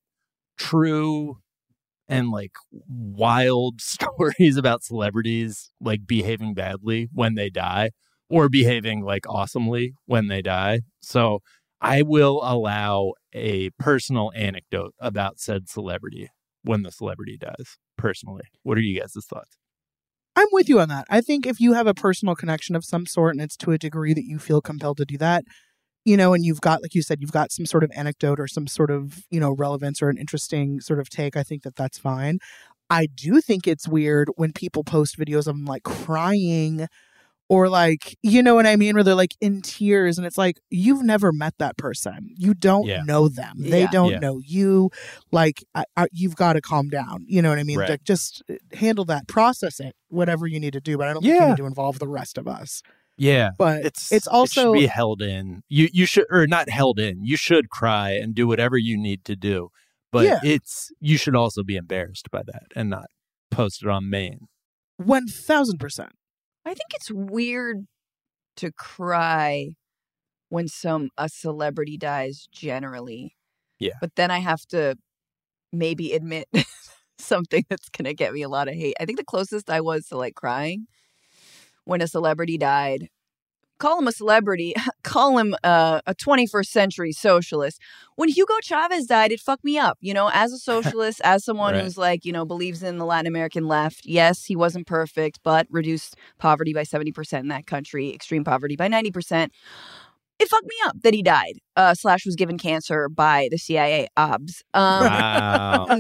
true and like wild stories about celebrities like behaving badly when they die or behaving like awesomely when they die. So I will allow a personal anecdote about said celebrity when the celebrity dies, personally. What are you guys' thoughts? I'm with you on that. I think if you have a personal connection of some sort and it's to a degree that you feel compelled to do that, and you've got, like you said, you've got some sort of anecdote or some sort of, relevance or an interesting sort of take, I think that that's fine. I do think it's weird when people post videos of them like crying or like, you know what I mean? Where they're like in tears and it's like, you've never met that person. You don't know them. They don't know you. Like, you've got to calm down. You know what I mean? Right. Like, just handle that, process it, whatever you need to do. But I don't think you need to involve the rest of us. Yeah, but it's also it should be held in. You should, or not held in. You should cry and do whatever you need to do. But you should also be embarrassed by that and not post it on main. 1000%. I think it's weird to cry when a celebrity dies generally. Yeah, but then I have to maybe admit something that's gonna get me a lot of hate. I think the closest I was to like crying when a celebrity died, call him a celebrity, call him a 21st century socialist. When Hugo Chavez died, it fucked me up, as a socialist, as someone who's like, believes in the Latin American left. Yes, he wasn't perfect, but reduced poverty by 70% in that country, extreme poverty by 90%. It fucked me up that he died. Slash was given cancer by the CIA obs. Wow.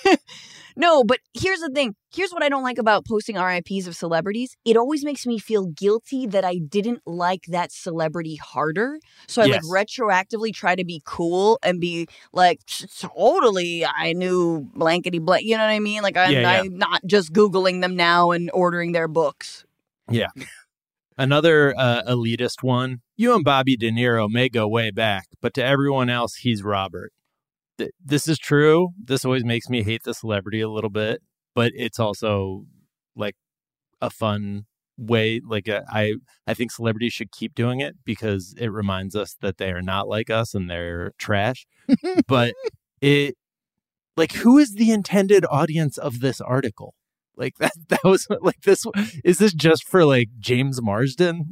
No, but here's the thing. Here's what I don't like about posting RIPs of celebrities. It always makes me feel guilty that I didn't like that celebrity harder. So I like retroactively try to be cool and be like, totally, I knew blankety blank. You know what I mean? Like I'm not just Googling them now and ordering their books. Yeah. Another elitist one. You and Bobby De Niro may go way back, but to everyone else, he's Robert. This is true. This always makes me hate the celebrity a little bit, but it's also like a fun way. Like I think celebrities should keep doing it because it reminds us that they are not like us and they're trash. But who is the intended audience of this article? Like that was like this. Is this just for like James Marsden?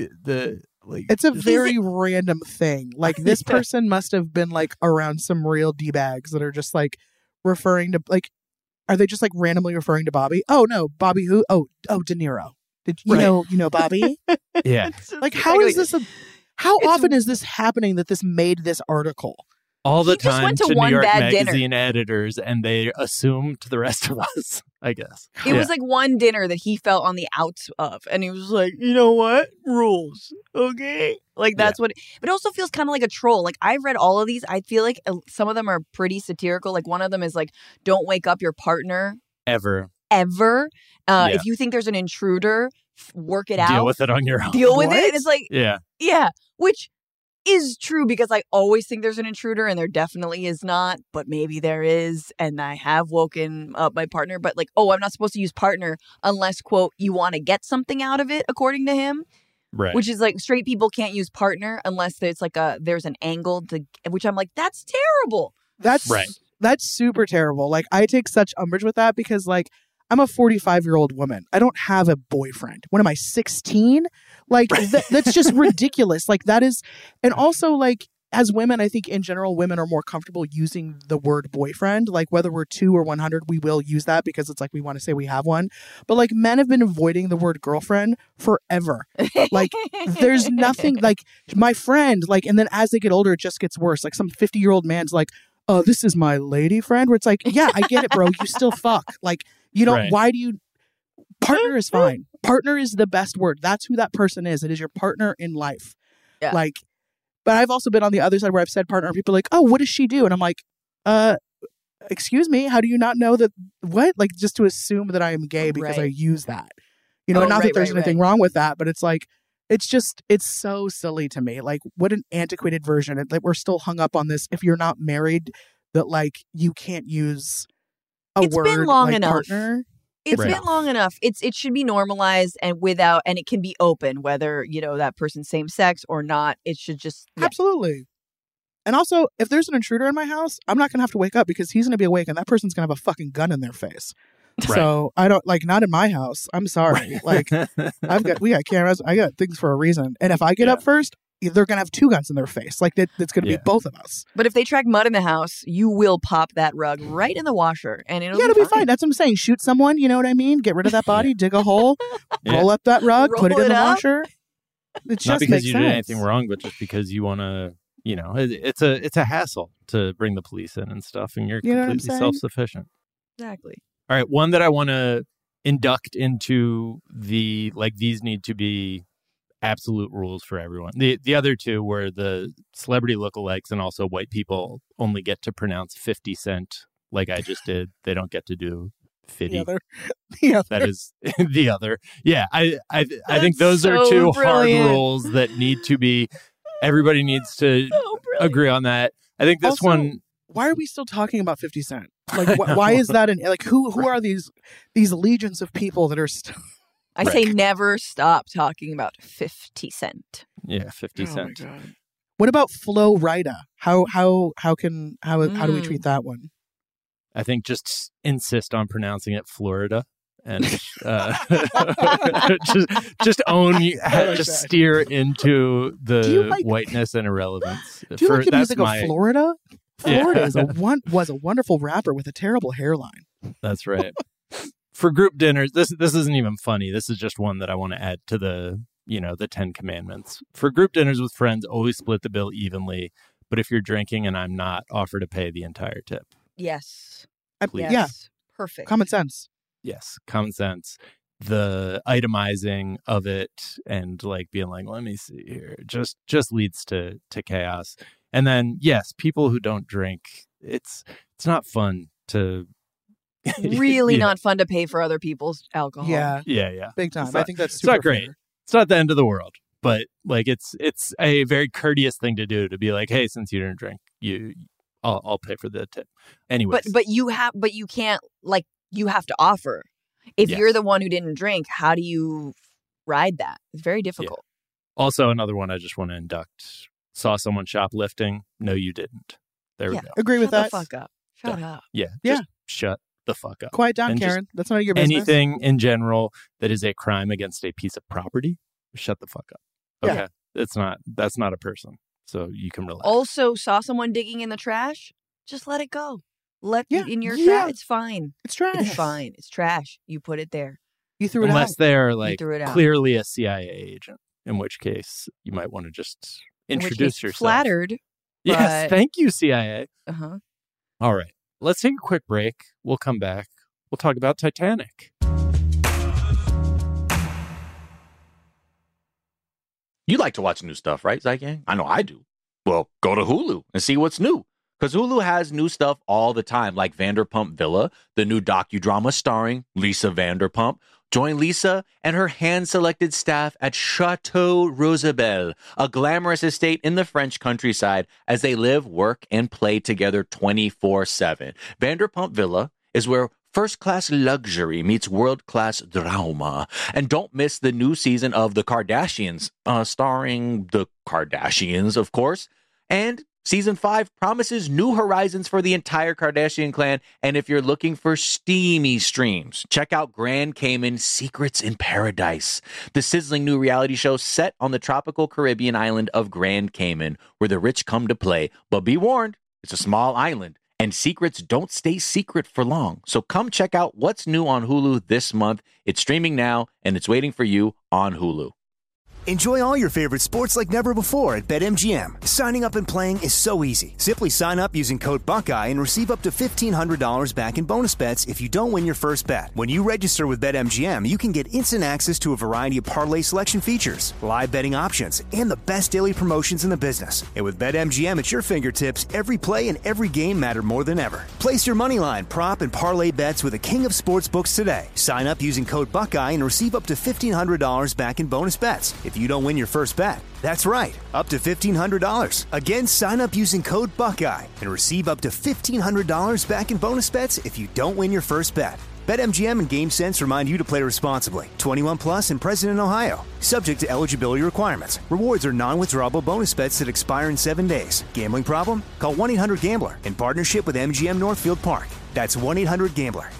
It's a very random thing. Like this person must have been like around some real D-bags that are just like referring to like, are they just like randomly referring to Bobby? Oh no, Bobby who? Oh, De Niro. Did you know Bobby? Yeah. Like how is this? How often is this happening that this made this article? All the time went to New York Magazine editors, and they assumed the rest of us, I guess. It was like one dinner that he felt on the outs of, and he was like, you know what? Rules. Okay. Like, that's what... But it also feels kind of like a troll. Like, I've read all of these. I feel like some of them are pretty satirical. Like, one of them is like, don't wake up your partner. Ever. If you think there's an intruder, work it out. Deal with it on your own. Deal with it. And it's like... Yeah. Which... is true because I always think there's an intruder and there definitely is not, but maybe there is, and I have woken up my partner, but like, I'm not supposed to use partner unless, quote, you want to get something out of it, according to him. Right. Which is like straight people can't use partner unless there's like there's an angle to, which I'm like, that's terrible. That's super terrible. Like I take such umbrage with that because like I'm a 45-year-old woman. I don't have a boyfriend. What am I, 16? Like, that's just ridiculous. Like, that is... And also, like, as women, I think in general, women are more comfortable using the word boyfriend. Like, whether we're 2 or 100, we will use that because it's like we want to say we have one. But, like, men have been avoiding the word girlfriend forever. Like, there's nothing... Like, my friend, like, and then as they get older, it just gets worse. Like, some 50-year-old man's like, oh, this is my lady friend. Where it's like, yeah, I get it, bro. You still fuck. Like... You know, why do you... Partner is fine. Partner is the best word. That's who that person is. It is your partner in life. Yeah. Like, but I've also been on the other side where I've said partner and people are like, oh, what does she do? And I'm like, excuse me, how do you not know that? What? Like, just to assume that I am gay because I use that. You know, not that there's anything wrong with that, but it's like, It's so silly to me. Like, what an antiquated version. Like, we're still hung up on this. If you're not married, that like you can't use a word. It's been long like enough. Partner. It's been long enough. It should be normalized and it can be open, whether, that person's same sex or not. It should just. Yeah. Absolutely. And also, if there's an intruder in my house, I'm not going to have to wake up because he's going to be awake and that person's going to have a fucking gun in their face. Right. So I don't not in my house. I'm sorry. Like we got cameras. I got things for a reason. And if I get up first, they're going to have two guns in their face. Like that's going to be both of us. But if they track mud in the house, you will pop that rug right in the washer and it'll be fine. That's what I'm saying. Shoot someone, you know what I mean? Get rid of that body, dig a hole, roll up that rug, put it in the washer. It not because you did anything wrong, but just because you want to, it's a hassle to bring the police in and stuff, and you're completely self-sufficient. Exactly. All right, one that I want to induct into these need to be absolute rules for everyone. The other two were the celebrity lookalikes, and also white people only get to pronounce 50 Cent like I just did. They don't get to do 50. The other. That is the other. Yeah, I think those are two hard rules that need to be. Everybody needs to agree on that. I think this one. Why are we still talking about 50 Cent? Like, why is that? Who are these legions of people that are still? I say never stop talking about 50 Cent. Yeah, 50 Cent. My God. What about Flo Rida? How do we treat that one? I think just insist on pronouncing it Florida. And just own, just steer into the whiteness and irrelevance. Do you like the music of Florida? Florida was a wonderful rapper with a terrible hairline. That's right. For group dinners, this isn't even funny. This is just one that I want to add to the 10 commandments. For group dinners with friends, always split the bill evenly. But if you're drinking and I'm not, offer to pay the entire tip. Yes. Please. Yeah. Perfect. Common sense. Yes, common sense. The itemizing of it and being like, let me see here, just leads to chaos. And then, yes, people who don't drink, it's not fun to really not fun to pay for other people's alcohol. Yeah. Big time. I think that's it's not great. Fair. It's not the end of the world, but it's a very courteous thing to do, to be like, hey, since you didn't drink, I'll pay for the tip. Anyways. But you can't you have to offer. If you're the one who didn't drink, how do you ride that? It's very difficult. Yeah. Also, another one I just want to induct. Saw someone shoplifting. No, you didn't. There we go. Agree with that. Shut the fuck up. Shut up. Yeah. Just shut the fuck up. Quiet down, Karen. That's none of your business. Anything in general that is a crime against a piece of property, shut the fuck up. Okay. Yeah. That's not a person. So you can relax. Also, saw someone digging in the trash? Just let it go. In your trash. It's fine. It's trash. It's fine. It's trash. You put it there. You threw it out. Unless they're clearly a CIA agent, in which case you might want to just introduce yourself. Flattered. Yes. Thank you, CIA. Uh-huh. All right. Let's take a quick break. We'll come back. We'll talk about Titanic. You like to watch new stuff, right, Zygang? I know I do. Well, go to Hulu and see what's new. Because Hulu has new stuff all the time, like Vanderpump Villa, the new docudrama starring Lisa Vanderpump. Join Lisa and her hand-selected staff at Chateau Rosabelle, a glamorous estate in the French countryside, as they live, work, and play together 24/7. Vanderpump Villa is where first-class luxury meets world-class drama. And don't miss the new season of The Kardashians, starring the Kardashians, of course. And Season 5 promises new horizons for the entire Kardashian clan. And if you're looking for steamy streams, check out Grand Cayman Secrets in Paradise, the sizzling new reality show set on the tropical Caribbean island of Grand Cayman, where the rich come to play. But be warned, it's a small island, and secrets don't stay secret for long. So come check out what's new on Hulu this month. It's streaming now, and it's waiting for you on Hulu. Enjoy all your favorite sports like never before at BetMGM. Signing up and playing is so easy. Simply sign up using code Buckeye and receive up to $1,500 back in bonus bets if you don't win your first bet. When you register with BetMGM, you can get instant access to a variety of parlay selection features, live betting options, and the best daily promotions in the business. And with BetMGM at your fingertips, every play and every game matter more than ever. Place your moneyline, prop, and parlay bets with the king of sportsbooks today. Sign up using code Buckeye and receive up to $1,500 back in bonus bets. If you don't win your first bet. That's right, up to $1,500. Again, sign up using code Buckeye and receive up to $1,500 back in bonus bets if you don't win your first bet. BetMGM and GameSense remind you to play responsibly. 21 plus and present in Ohio. Subject to eligibility requirements. Rewards are non-withdrawable bonus bets that expire in 7 days. Gambling problem? Call 1-800-GAMBLER in partnership with MGM Northfield Park. That's 1-800-GAMBLER.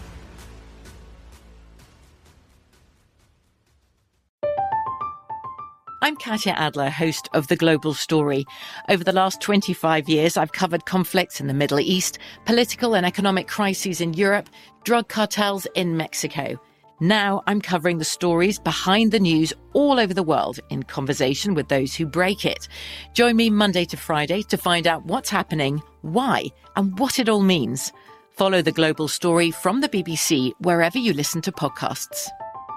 I'm Katya Adler, host of The Global Story. Over the last 25 years, I've covered conflicts in the Middle East, political and economic crises in Europe, drug cartels in Mexico. Now I'm covering the stories behind the news all over the world in conversation with those who break it. Join me Monday to Friday to find out what's happening, why, and what it all means. Follow The Global Story from the BBC wherever you listen to podcasts.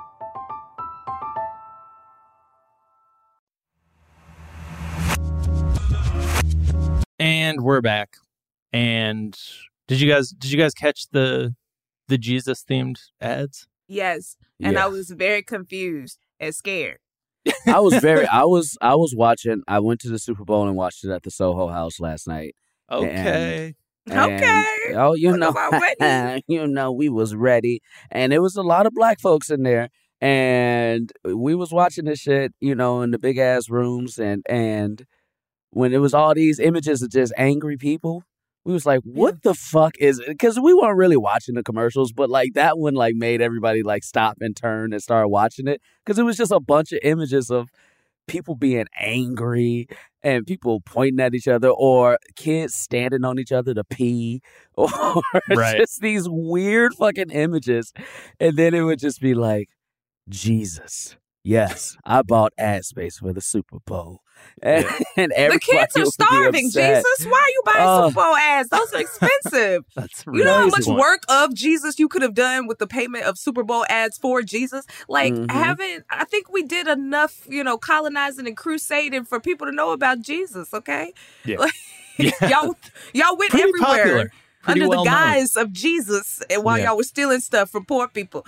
And we're back. And did you guys catch the Jesus themed ads? Yes. And I was very confused and scared. I was watching. I went to the Super Bowl and watched it at the Soho House last night. Okay. Oh, you know, we was ready, and there was a lot of black folks in there, and we was watching this shit, you know, in the big ass rooms, and when it was all these images of just angry people, we was like, what the fuck is it? Because we weren't really watching the commercials, but like that one like made everybody like stop and turn and start watching it, because it was just a bunch of images of people being angry and people pointing at each other, or kids standing on each other to pee, or just these weird fucking images. And then it would just be like, Jesus, yes, I bought ad space for the Super Bowl. And the kids are starving, Jesus. Why are you buying Super Bowl ads? Those are expensive. That's you know how much work of Jesus you could have done with the payment of Super Bowl ads for Jesus? Like, I think we did enough, you know, colonizing and crusading for people to know about Jesus, okay? Yeah. Like, y'all went pretty everywhere. Popular. Under the guise of Jesus, and while y'all were stealing stuff from poor people.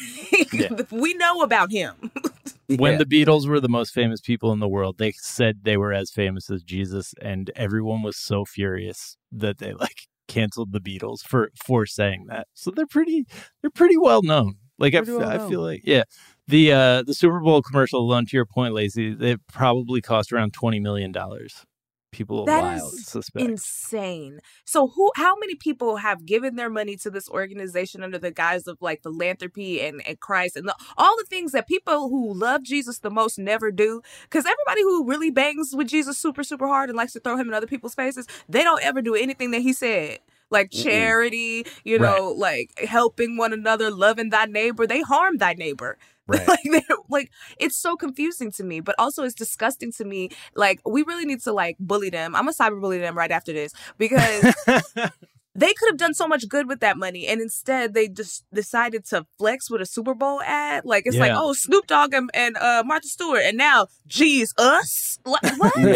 We know about him. When the Beatles were the most famous people in the world, they said they were as famous as Jesus, and everyone was so furious that they like canceled the Beatles for saying that. So they're pretty well known. Like I feel like the Super Bowl commercial alone, to your point, Lacey, it probably cost around $20 million. People suspect. Insane. So how many people have given their money to this organization under the guise of like philanthropy and Christ and all the things that people who love Jesus the most never do? Because everybody who really bangs with Jesus super, super hard and likes to throw him in other people's faces, they don't ever do anything that he said. Like charity, you know, like helping one another, loving thy neighbor. They harm thy neighbor. Right. like it's so confusing to me, but also it's disgusting to me. Like, we really need to like bully them. I'm gonna cyberbully them right after this, because they could have done so much good with that money, and instead they just decided to flex with a Super Bowl ad. Like, it's like, oh, Snoop Dogg and Martha Stewart, and now us. What?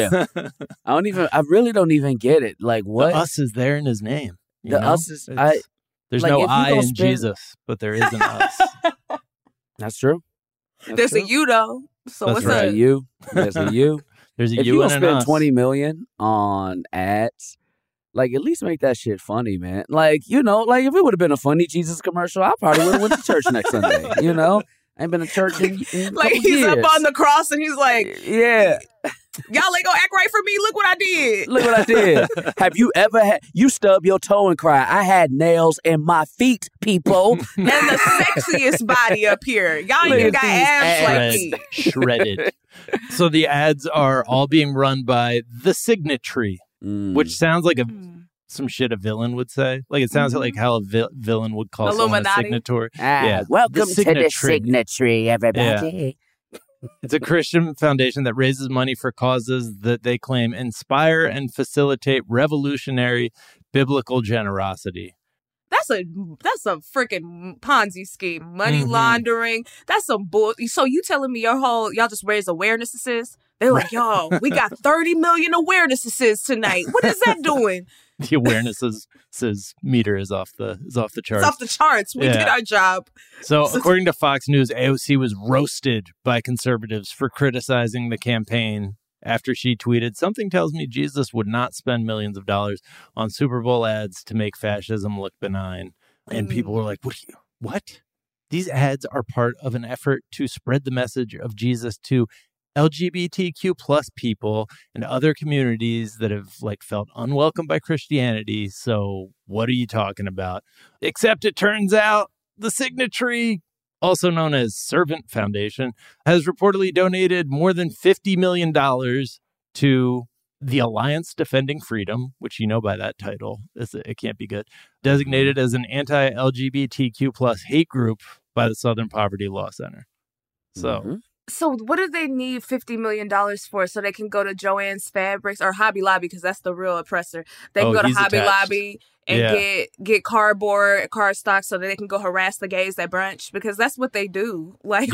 I really don't even get it. Like, what? The us is there in his name. Us is there's like, no I in Jesus, but there is an us. That's true. There's a you though. So That's what's right. up? There's a you. There's a if you you and an spend us. $20 million on ads, like at least make that shit funny, man. Like, you know, like if it would have been a funny Jesus commercial, I probably would have went to church next Sunday. You know, I ain't been to church in like he's years. up on the cross and he's like, yeah. Y'all ain't gonna act right for me. Look what I did. Look what I did. Have you ever you stub your toe and cry, I had nails in my feet, people. And the sexiest body up here. Y'all even got abs like me. Shredded. So the ads are all being run by the Signatory, which sounds like some shit a villain would say. Like, it sounds like how a villain would call someone a signatory. Welcome to the Signatory, everybody. Yeah. It's a Christian foundation that raises money for causes that they claim inspire and facilitate revolutionary biblical generosity. That's a freaking Ponzi scheme. Money laundering. That's some bull. So you telling me y'all just raise awareness to this? They're like, yo, we got 30 million awarenesses tonight. What is that doing? The awareness says meter is off the charts. It's off the charts. We did our job. So according to Fox News, AOC was roasted by conservatives for criticizing the campaign after she tweeted, "Something tells me Jesus would not spend millions of dollars on Super Bowl ads to make fascism look benign." And people were like, what? These ads are part of an effort to spread the message of Jesus to LGBTQ plus people and other communities that have felt unwelcome by Christianity. So what are you talking about? Except it turns out the Signatory, also known as Servant Foundation, has reportedly donated more than $50 million to the Alliance Defending Freedom, which you know by that title, it can't be good, designated as an anti-LGBTQ plus hate group by the Southern Poverty Law Center. So... So what do they need $50 million for? So they can go to Joann's Fabrics or Hobby Lobby, because that's the real oppressor. They can go to Hobby Lobby and get cardboard, cardstock, so that they can go harass the gays at brunch, because that's what they do.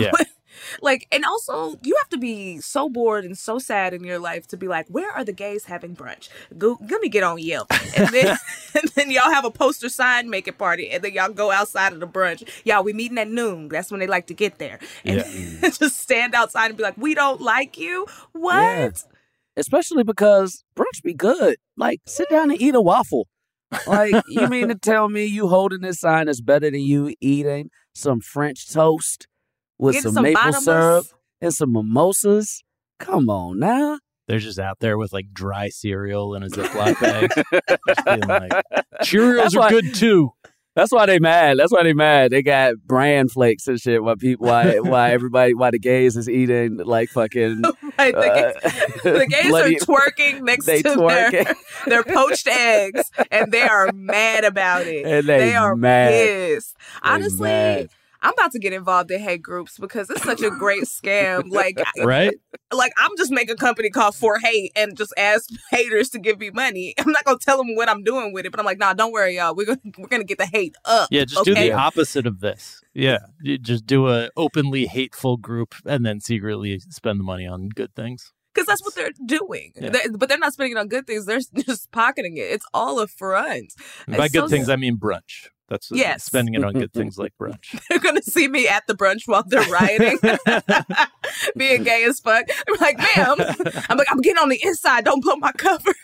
And also you have to be so bored and so sad in your life to be like, where are the gays having brunch? Let me get on Yelp. And then y'all have a poster sign making party, and then y'all go outside of the brunch. Y'all, we meeting at noon. That's when they like to get there. And just stand outside and be like, we don't like you? What? Yeah. Especially because brunch be good. Sit down and eat a waffle. You mean to tell me you holding this sign is better than you eating some French toast with some maple syrup and some mimosas? Come on now. They're just out there with dry cereal in a Ziploc bag. Just being like, Cheerios are good too. That's why they mad. They got bran flakes and shit. Why the gays is eating fucking. Right, the gays are twerking next to their poached eggs, and they are mad about it. And they are pissed. Honestly, I'm about to get involved in hate groups because it's such a great scam. Right? I'm just making a company called For Hate and just ask haters to give me money. I'm not gonna tell them what I'm doing with it, but I'm like, nah, don't worry, y'all. We're gonna get the hate up. Yeah, just do the opposite of this. Yeah, you just do a openly hateful group and then secretly spend the money on good things. Because that's what they're doing. Yeah. But they're not spending it on good things. They're just pocketing it. It's all a front. And by good things, I mean brunch. That's spending it on good things like brunch. They're going to see me at the brunch while they're rioting, being gay as fuck. They're like, ma'am. I'm like, I'm getting on the inside. Don't put my cover.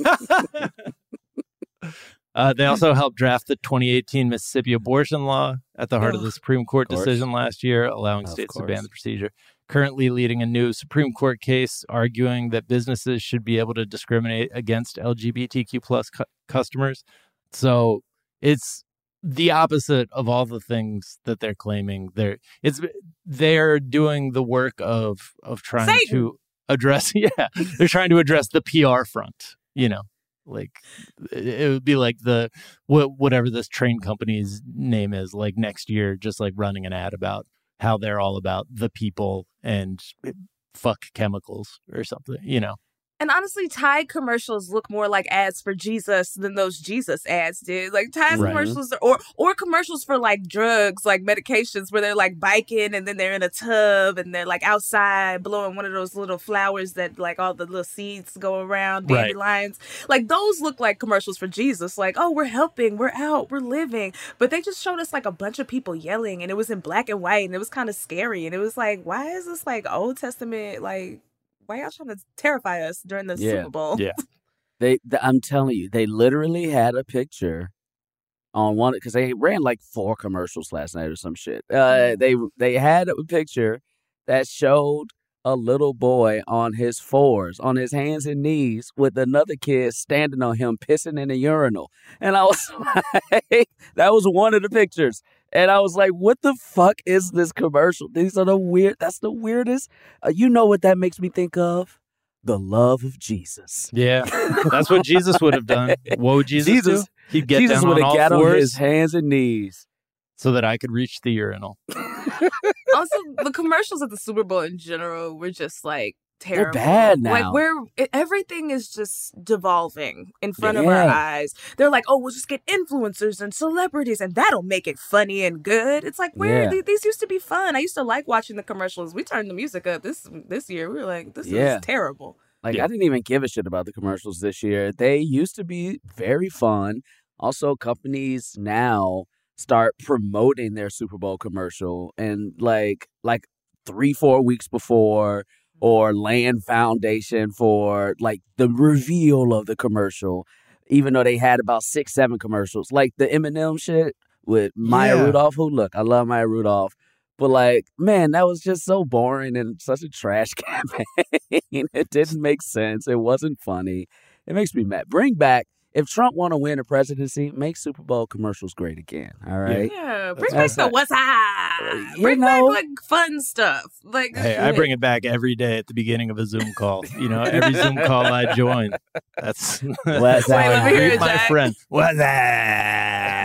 They also helped draft the 2018 Mississippi abortion law at the heart of the Supreme Court decision last year, allowing states to ban the procedure. Currently leading a new Supreme Court case arguing that businesses should be able to discriminate against LGBTQ plus customers. So it's the opposite of all the things that they're claiming. They're doing the work of trying to address. Yeah, they're trying to address the PR front. It would be like whatever this train company's name is. Next year, just running an ad about how they're all about the people and fuck chemicals or something. And honestly, Tide commercials look more like ads for Jesus than those Jesus ads did. Tide commercials or commercials for drugs, medications, where they're biking and then they're in a tub and they're outside blowing one of those little flowers that all the little seeds go around, dandelions. Those look like commercials for Jesus. Oh, we're helping, we're out, we're living. But they just showed us a bunch of people yelling, and it was in black and white, and it was kind of scary. And it was why is this Old Testament why y'all trying to terrify us during the Super Bowl? Yeah. I'm telling you, they literally had a picture on one, because they ran 4 commercials last night or some shit. They had a picture that showed a little boy on his fours, on his hands and knees, with another kid standing on him, pissing in a urinal. And I was like, that was one of the pictures. And I was like, what the fuck is this commercial? That's the weirdest. You know what that makes me think of? The love of Jesus. Yeah, that's what Jesus would have done. What would Jesus do? He'd get Jesus down on all got fours on his hands and knees so that I could reach the urinal. Also, the commercials at the Super Bowl in general were just terrible. They're bad now. Like everything is just devolving in front of our eyes. They're like, oh, we'll just get influencers and celebrities and that'll make it funny and good. It's like, these used to be fun. I used to like watching the commercials. We turned the music up this year. We were like, this is terrible. Like, I didn't even give a shit about the commercials this year. They used to be very fun. Also, companies now start promoting their Super Bowl commercial and like 3-4 weeks before, or laying foundation for like the reveal of the commercial, even though they had about 6-7 commercials, like the Eminem shit with Maya Rudolph, who, look, I love Maya Rudolph, but like, man, that was just so boring and such a trash campaign. It didn't make sense. It wasn't funny. It makes me mad. Bring back, if Trump want to win the presidency, make Super Bowl commercials great again. All right. Yeah. Bring back the what's high. Bring back like fun stuff. Like, hey, I bring it back every day at the beginning of a Zoom call. Every Zoom call I join. That's what's high. Greet my friend. What's high?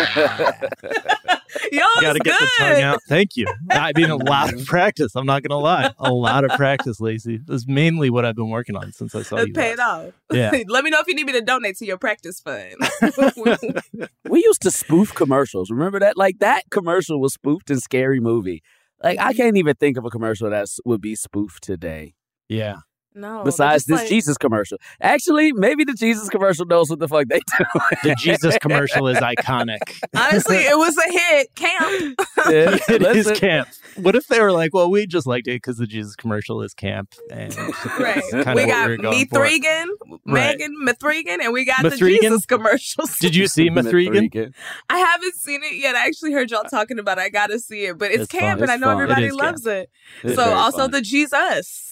Yo, got to get the tongue out. Thank you. I mean, a lot of practice. I'm not going to lie. A lot of practice, Lacey. That's mainly what I've been working on since I saw you. It paid off. Yeah. Let me know if you need me to donate to your practice fund. We used to spoof commercials. Remember that? Like, that commercial was spoofed in Scary Movie. Like, I can't even think of a commercial that would be spoofed today. Yeah. No. Besides this Jesus commercial. Actually, maybe the Jesus commercial knows what the fuck they do. The Jesus commercial is iconic. Honestly, it was a hit. Camp. It is camp. What if they were like, well, we just liked it because the Jesus commercial is camp. And right. We got Mithrigan, Megan Mithrigan, and we got the Jesus commercials. Did you see Mithrigan? I haven't seen it yet. I actually heard y'all talking about it. I got to see it. But it's camp, and I know everybody loves it. So also the Jesus.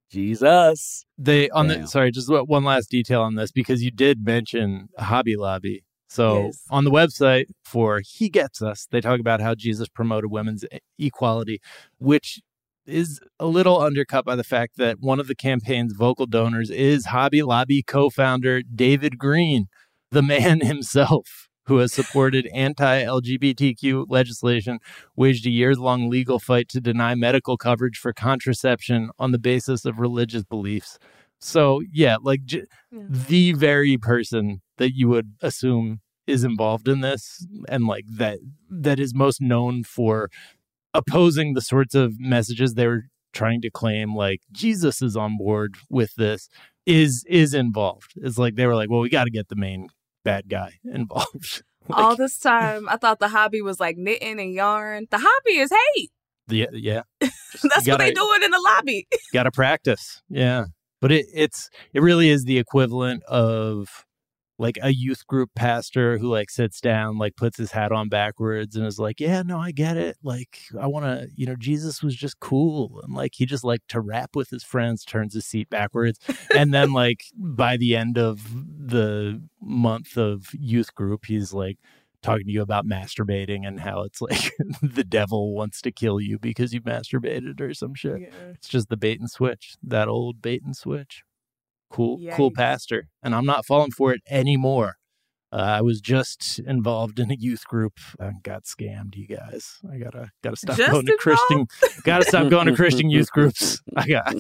Sorry, just one last detail on this, because you did mention Hobby Lobby. So on the website for He Gets Us, they talk about how Jesus promoted women's equality, which is a little undercut by the fact that one of the campaign's vocal donors is Hobby Lobby co-founder David Green, the man himself, who has supported anti-LGBTQ legislation, waged a years-long legal fight to deny medical coverage for contraception on the basis of religious beliefs. So, yeah, like the very person that you would assume is involved in this, and like that is most known for opposing the sorts of messages they were trying to claim, like Jesus is on board with this, is involved. It's like they were like, well, we got to get the main bad guy involved. All this time, I thought the hobby was like knitting and yarn. The hobby is hate. Yeah. That's what they doing in the lobby. Got to practice. Yeah. But it really is the equivalent of like a youth group pastor who like sits down, like puts his hat on backwards and is like, yeah, no, I get it. Like, I want to, Jesus was just cool. And like, he just liked to rap with his friends, turns his seat backwards. And then like by the end of the month of youth group, he's like talking to you about masturbating and how it's like the devil wants to kill you because you masturbated or some shit. Yeah. It's just the bait and switch, that old bait and switch. Cool pastor. And I'm not falling for it anymore. I was just involved in a youth group and got scammed, you guys. I gotta stop going to Christian. Gotta stop going to Christian youth groups. They were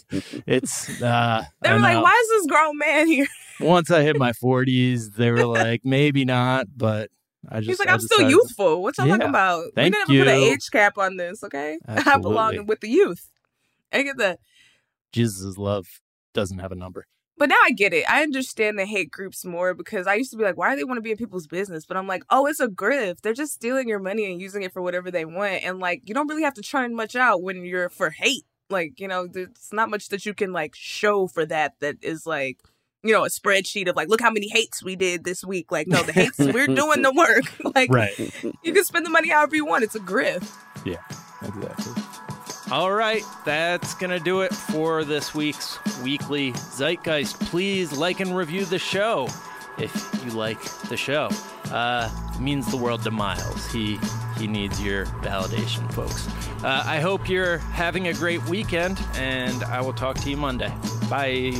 like, why is this grown man here? Once I hit my 40s, they were like, maybe not, but he's like, I'm still youthful. What y'all talking about? We didn't put an age cap on this, okay? Absolutely. I belong with the youth. I get that. Jesus' love doesn't have a number. But now I get it. I understand the hate groups more, because I used to be like, why do they want to be in people's business? But I'm like, oh, it's a grift. They're just stealing your money and using it for whatever they want. And like, you don't really have to churn much out when you're for hate. Like, there's not much that you can like show for that is like, a spreadsheet of like, look how many hates we did this week. Like, no, the hates, we're doing the work. Like, right. You can spend the money however you want. It's a grift. Yeah, exactly. All right, that's going to do it for this week's Weekly Zeitgeist. Please like and review the show if you like the show. It means the world to Miles. He needs your validation, folks. I hope you're having a great weekend, and I will talk to you Monday. Bye.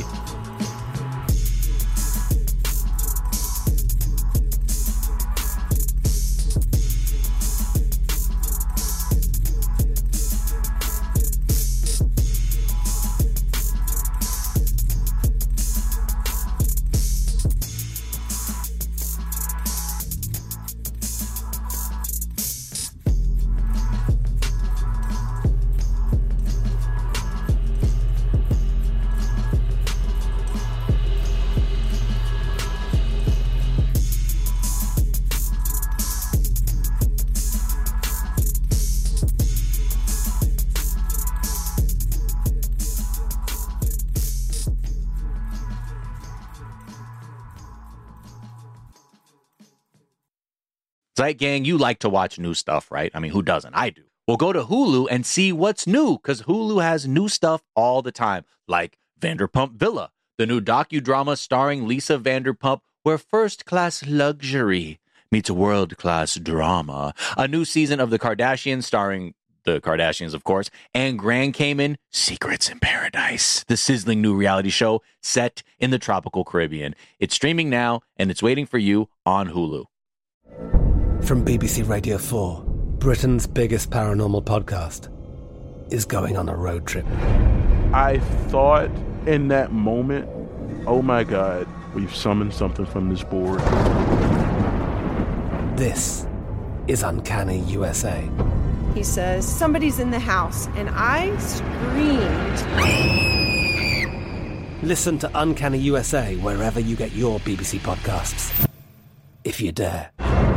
Zeit Gang, you like to watch new stuff, right? I mean, who doesn't? I do. Well, go to Hulu and see what's new, because Hulu has new stuff all the time, like Vanderpump Villa, the new docudrama starring Lisa Vanderpump, where first-class luxury meets world-class drama. A new season of The Kardashians starring the Kardashians, of course, and Grand Cayman, Secrets in Paradise, the sizzling new reality show set in the tropical Caribbean. It's streaming now, and it's waiting for you on Hulu. From BBC Radio 4, Britain's biggest paranormal podcast is going on a road trip. I thought in that moment, oh my God, we've summoned something from this board. This is Uncanny USA. He says, somebody's in the house, and I screamed. Listen to Uncanny USA wherever you get your BBC podcasts, if you dare.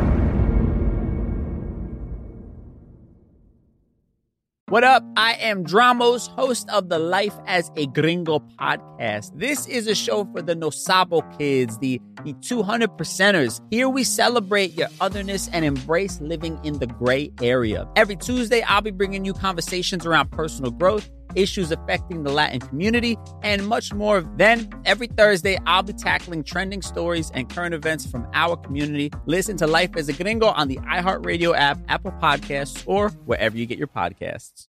What up? I am Dramos, host of the Life as a Gringo podcast. This is a show for the No Sabo kids, the 200%ers. Here we celebrate your otherness and embrace living in the gray area. Every Tuesday, I'll be bringing you conversations around personal growth, issues affecting the Latin community, and much more. Then, every Thursday, I'll be tackling trending stories and current events from our community. Listen to Life as a Gringo on the iHeartRadio app, Apple Podcasts, or wherever you get your podcasts.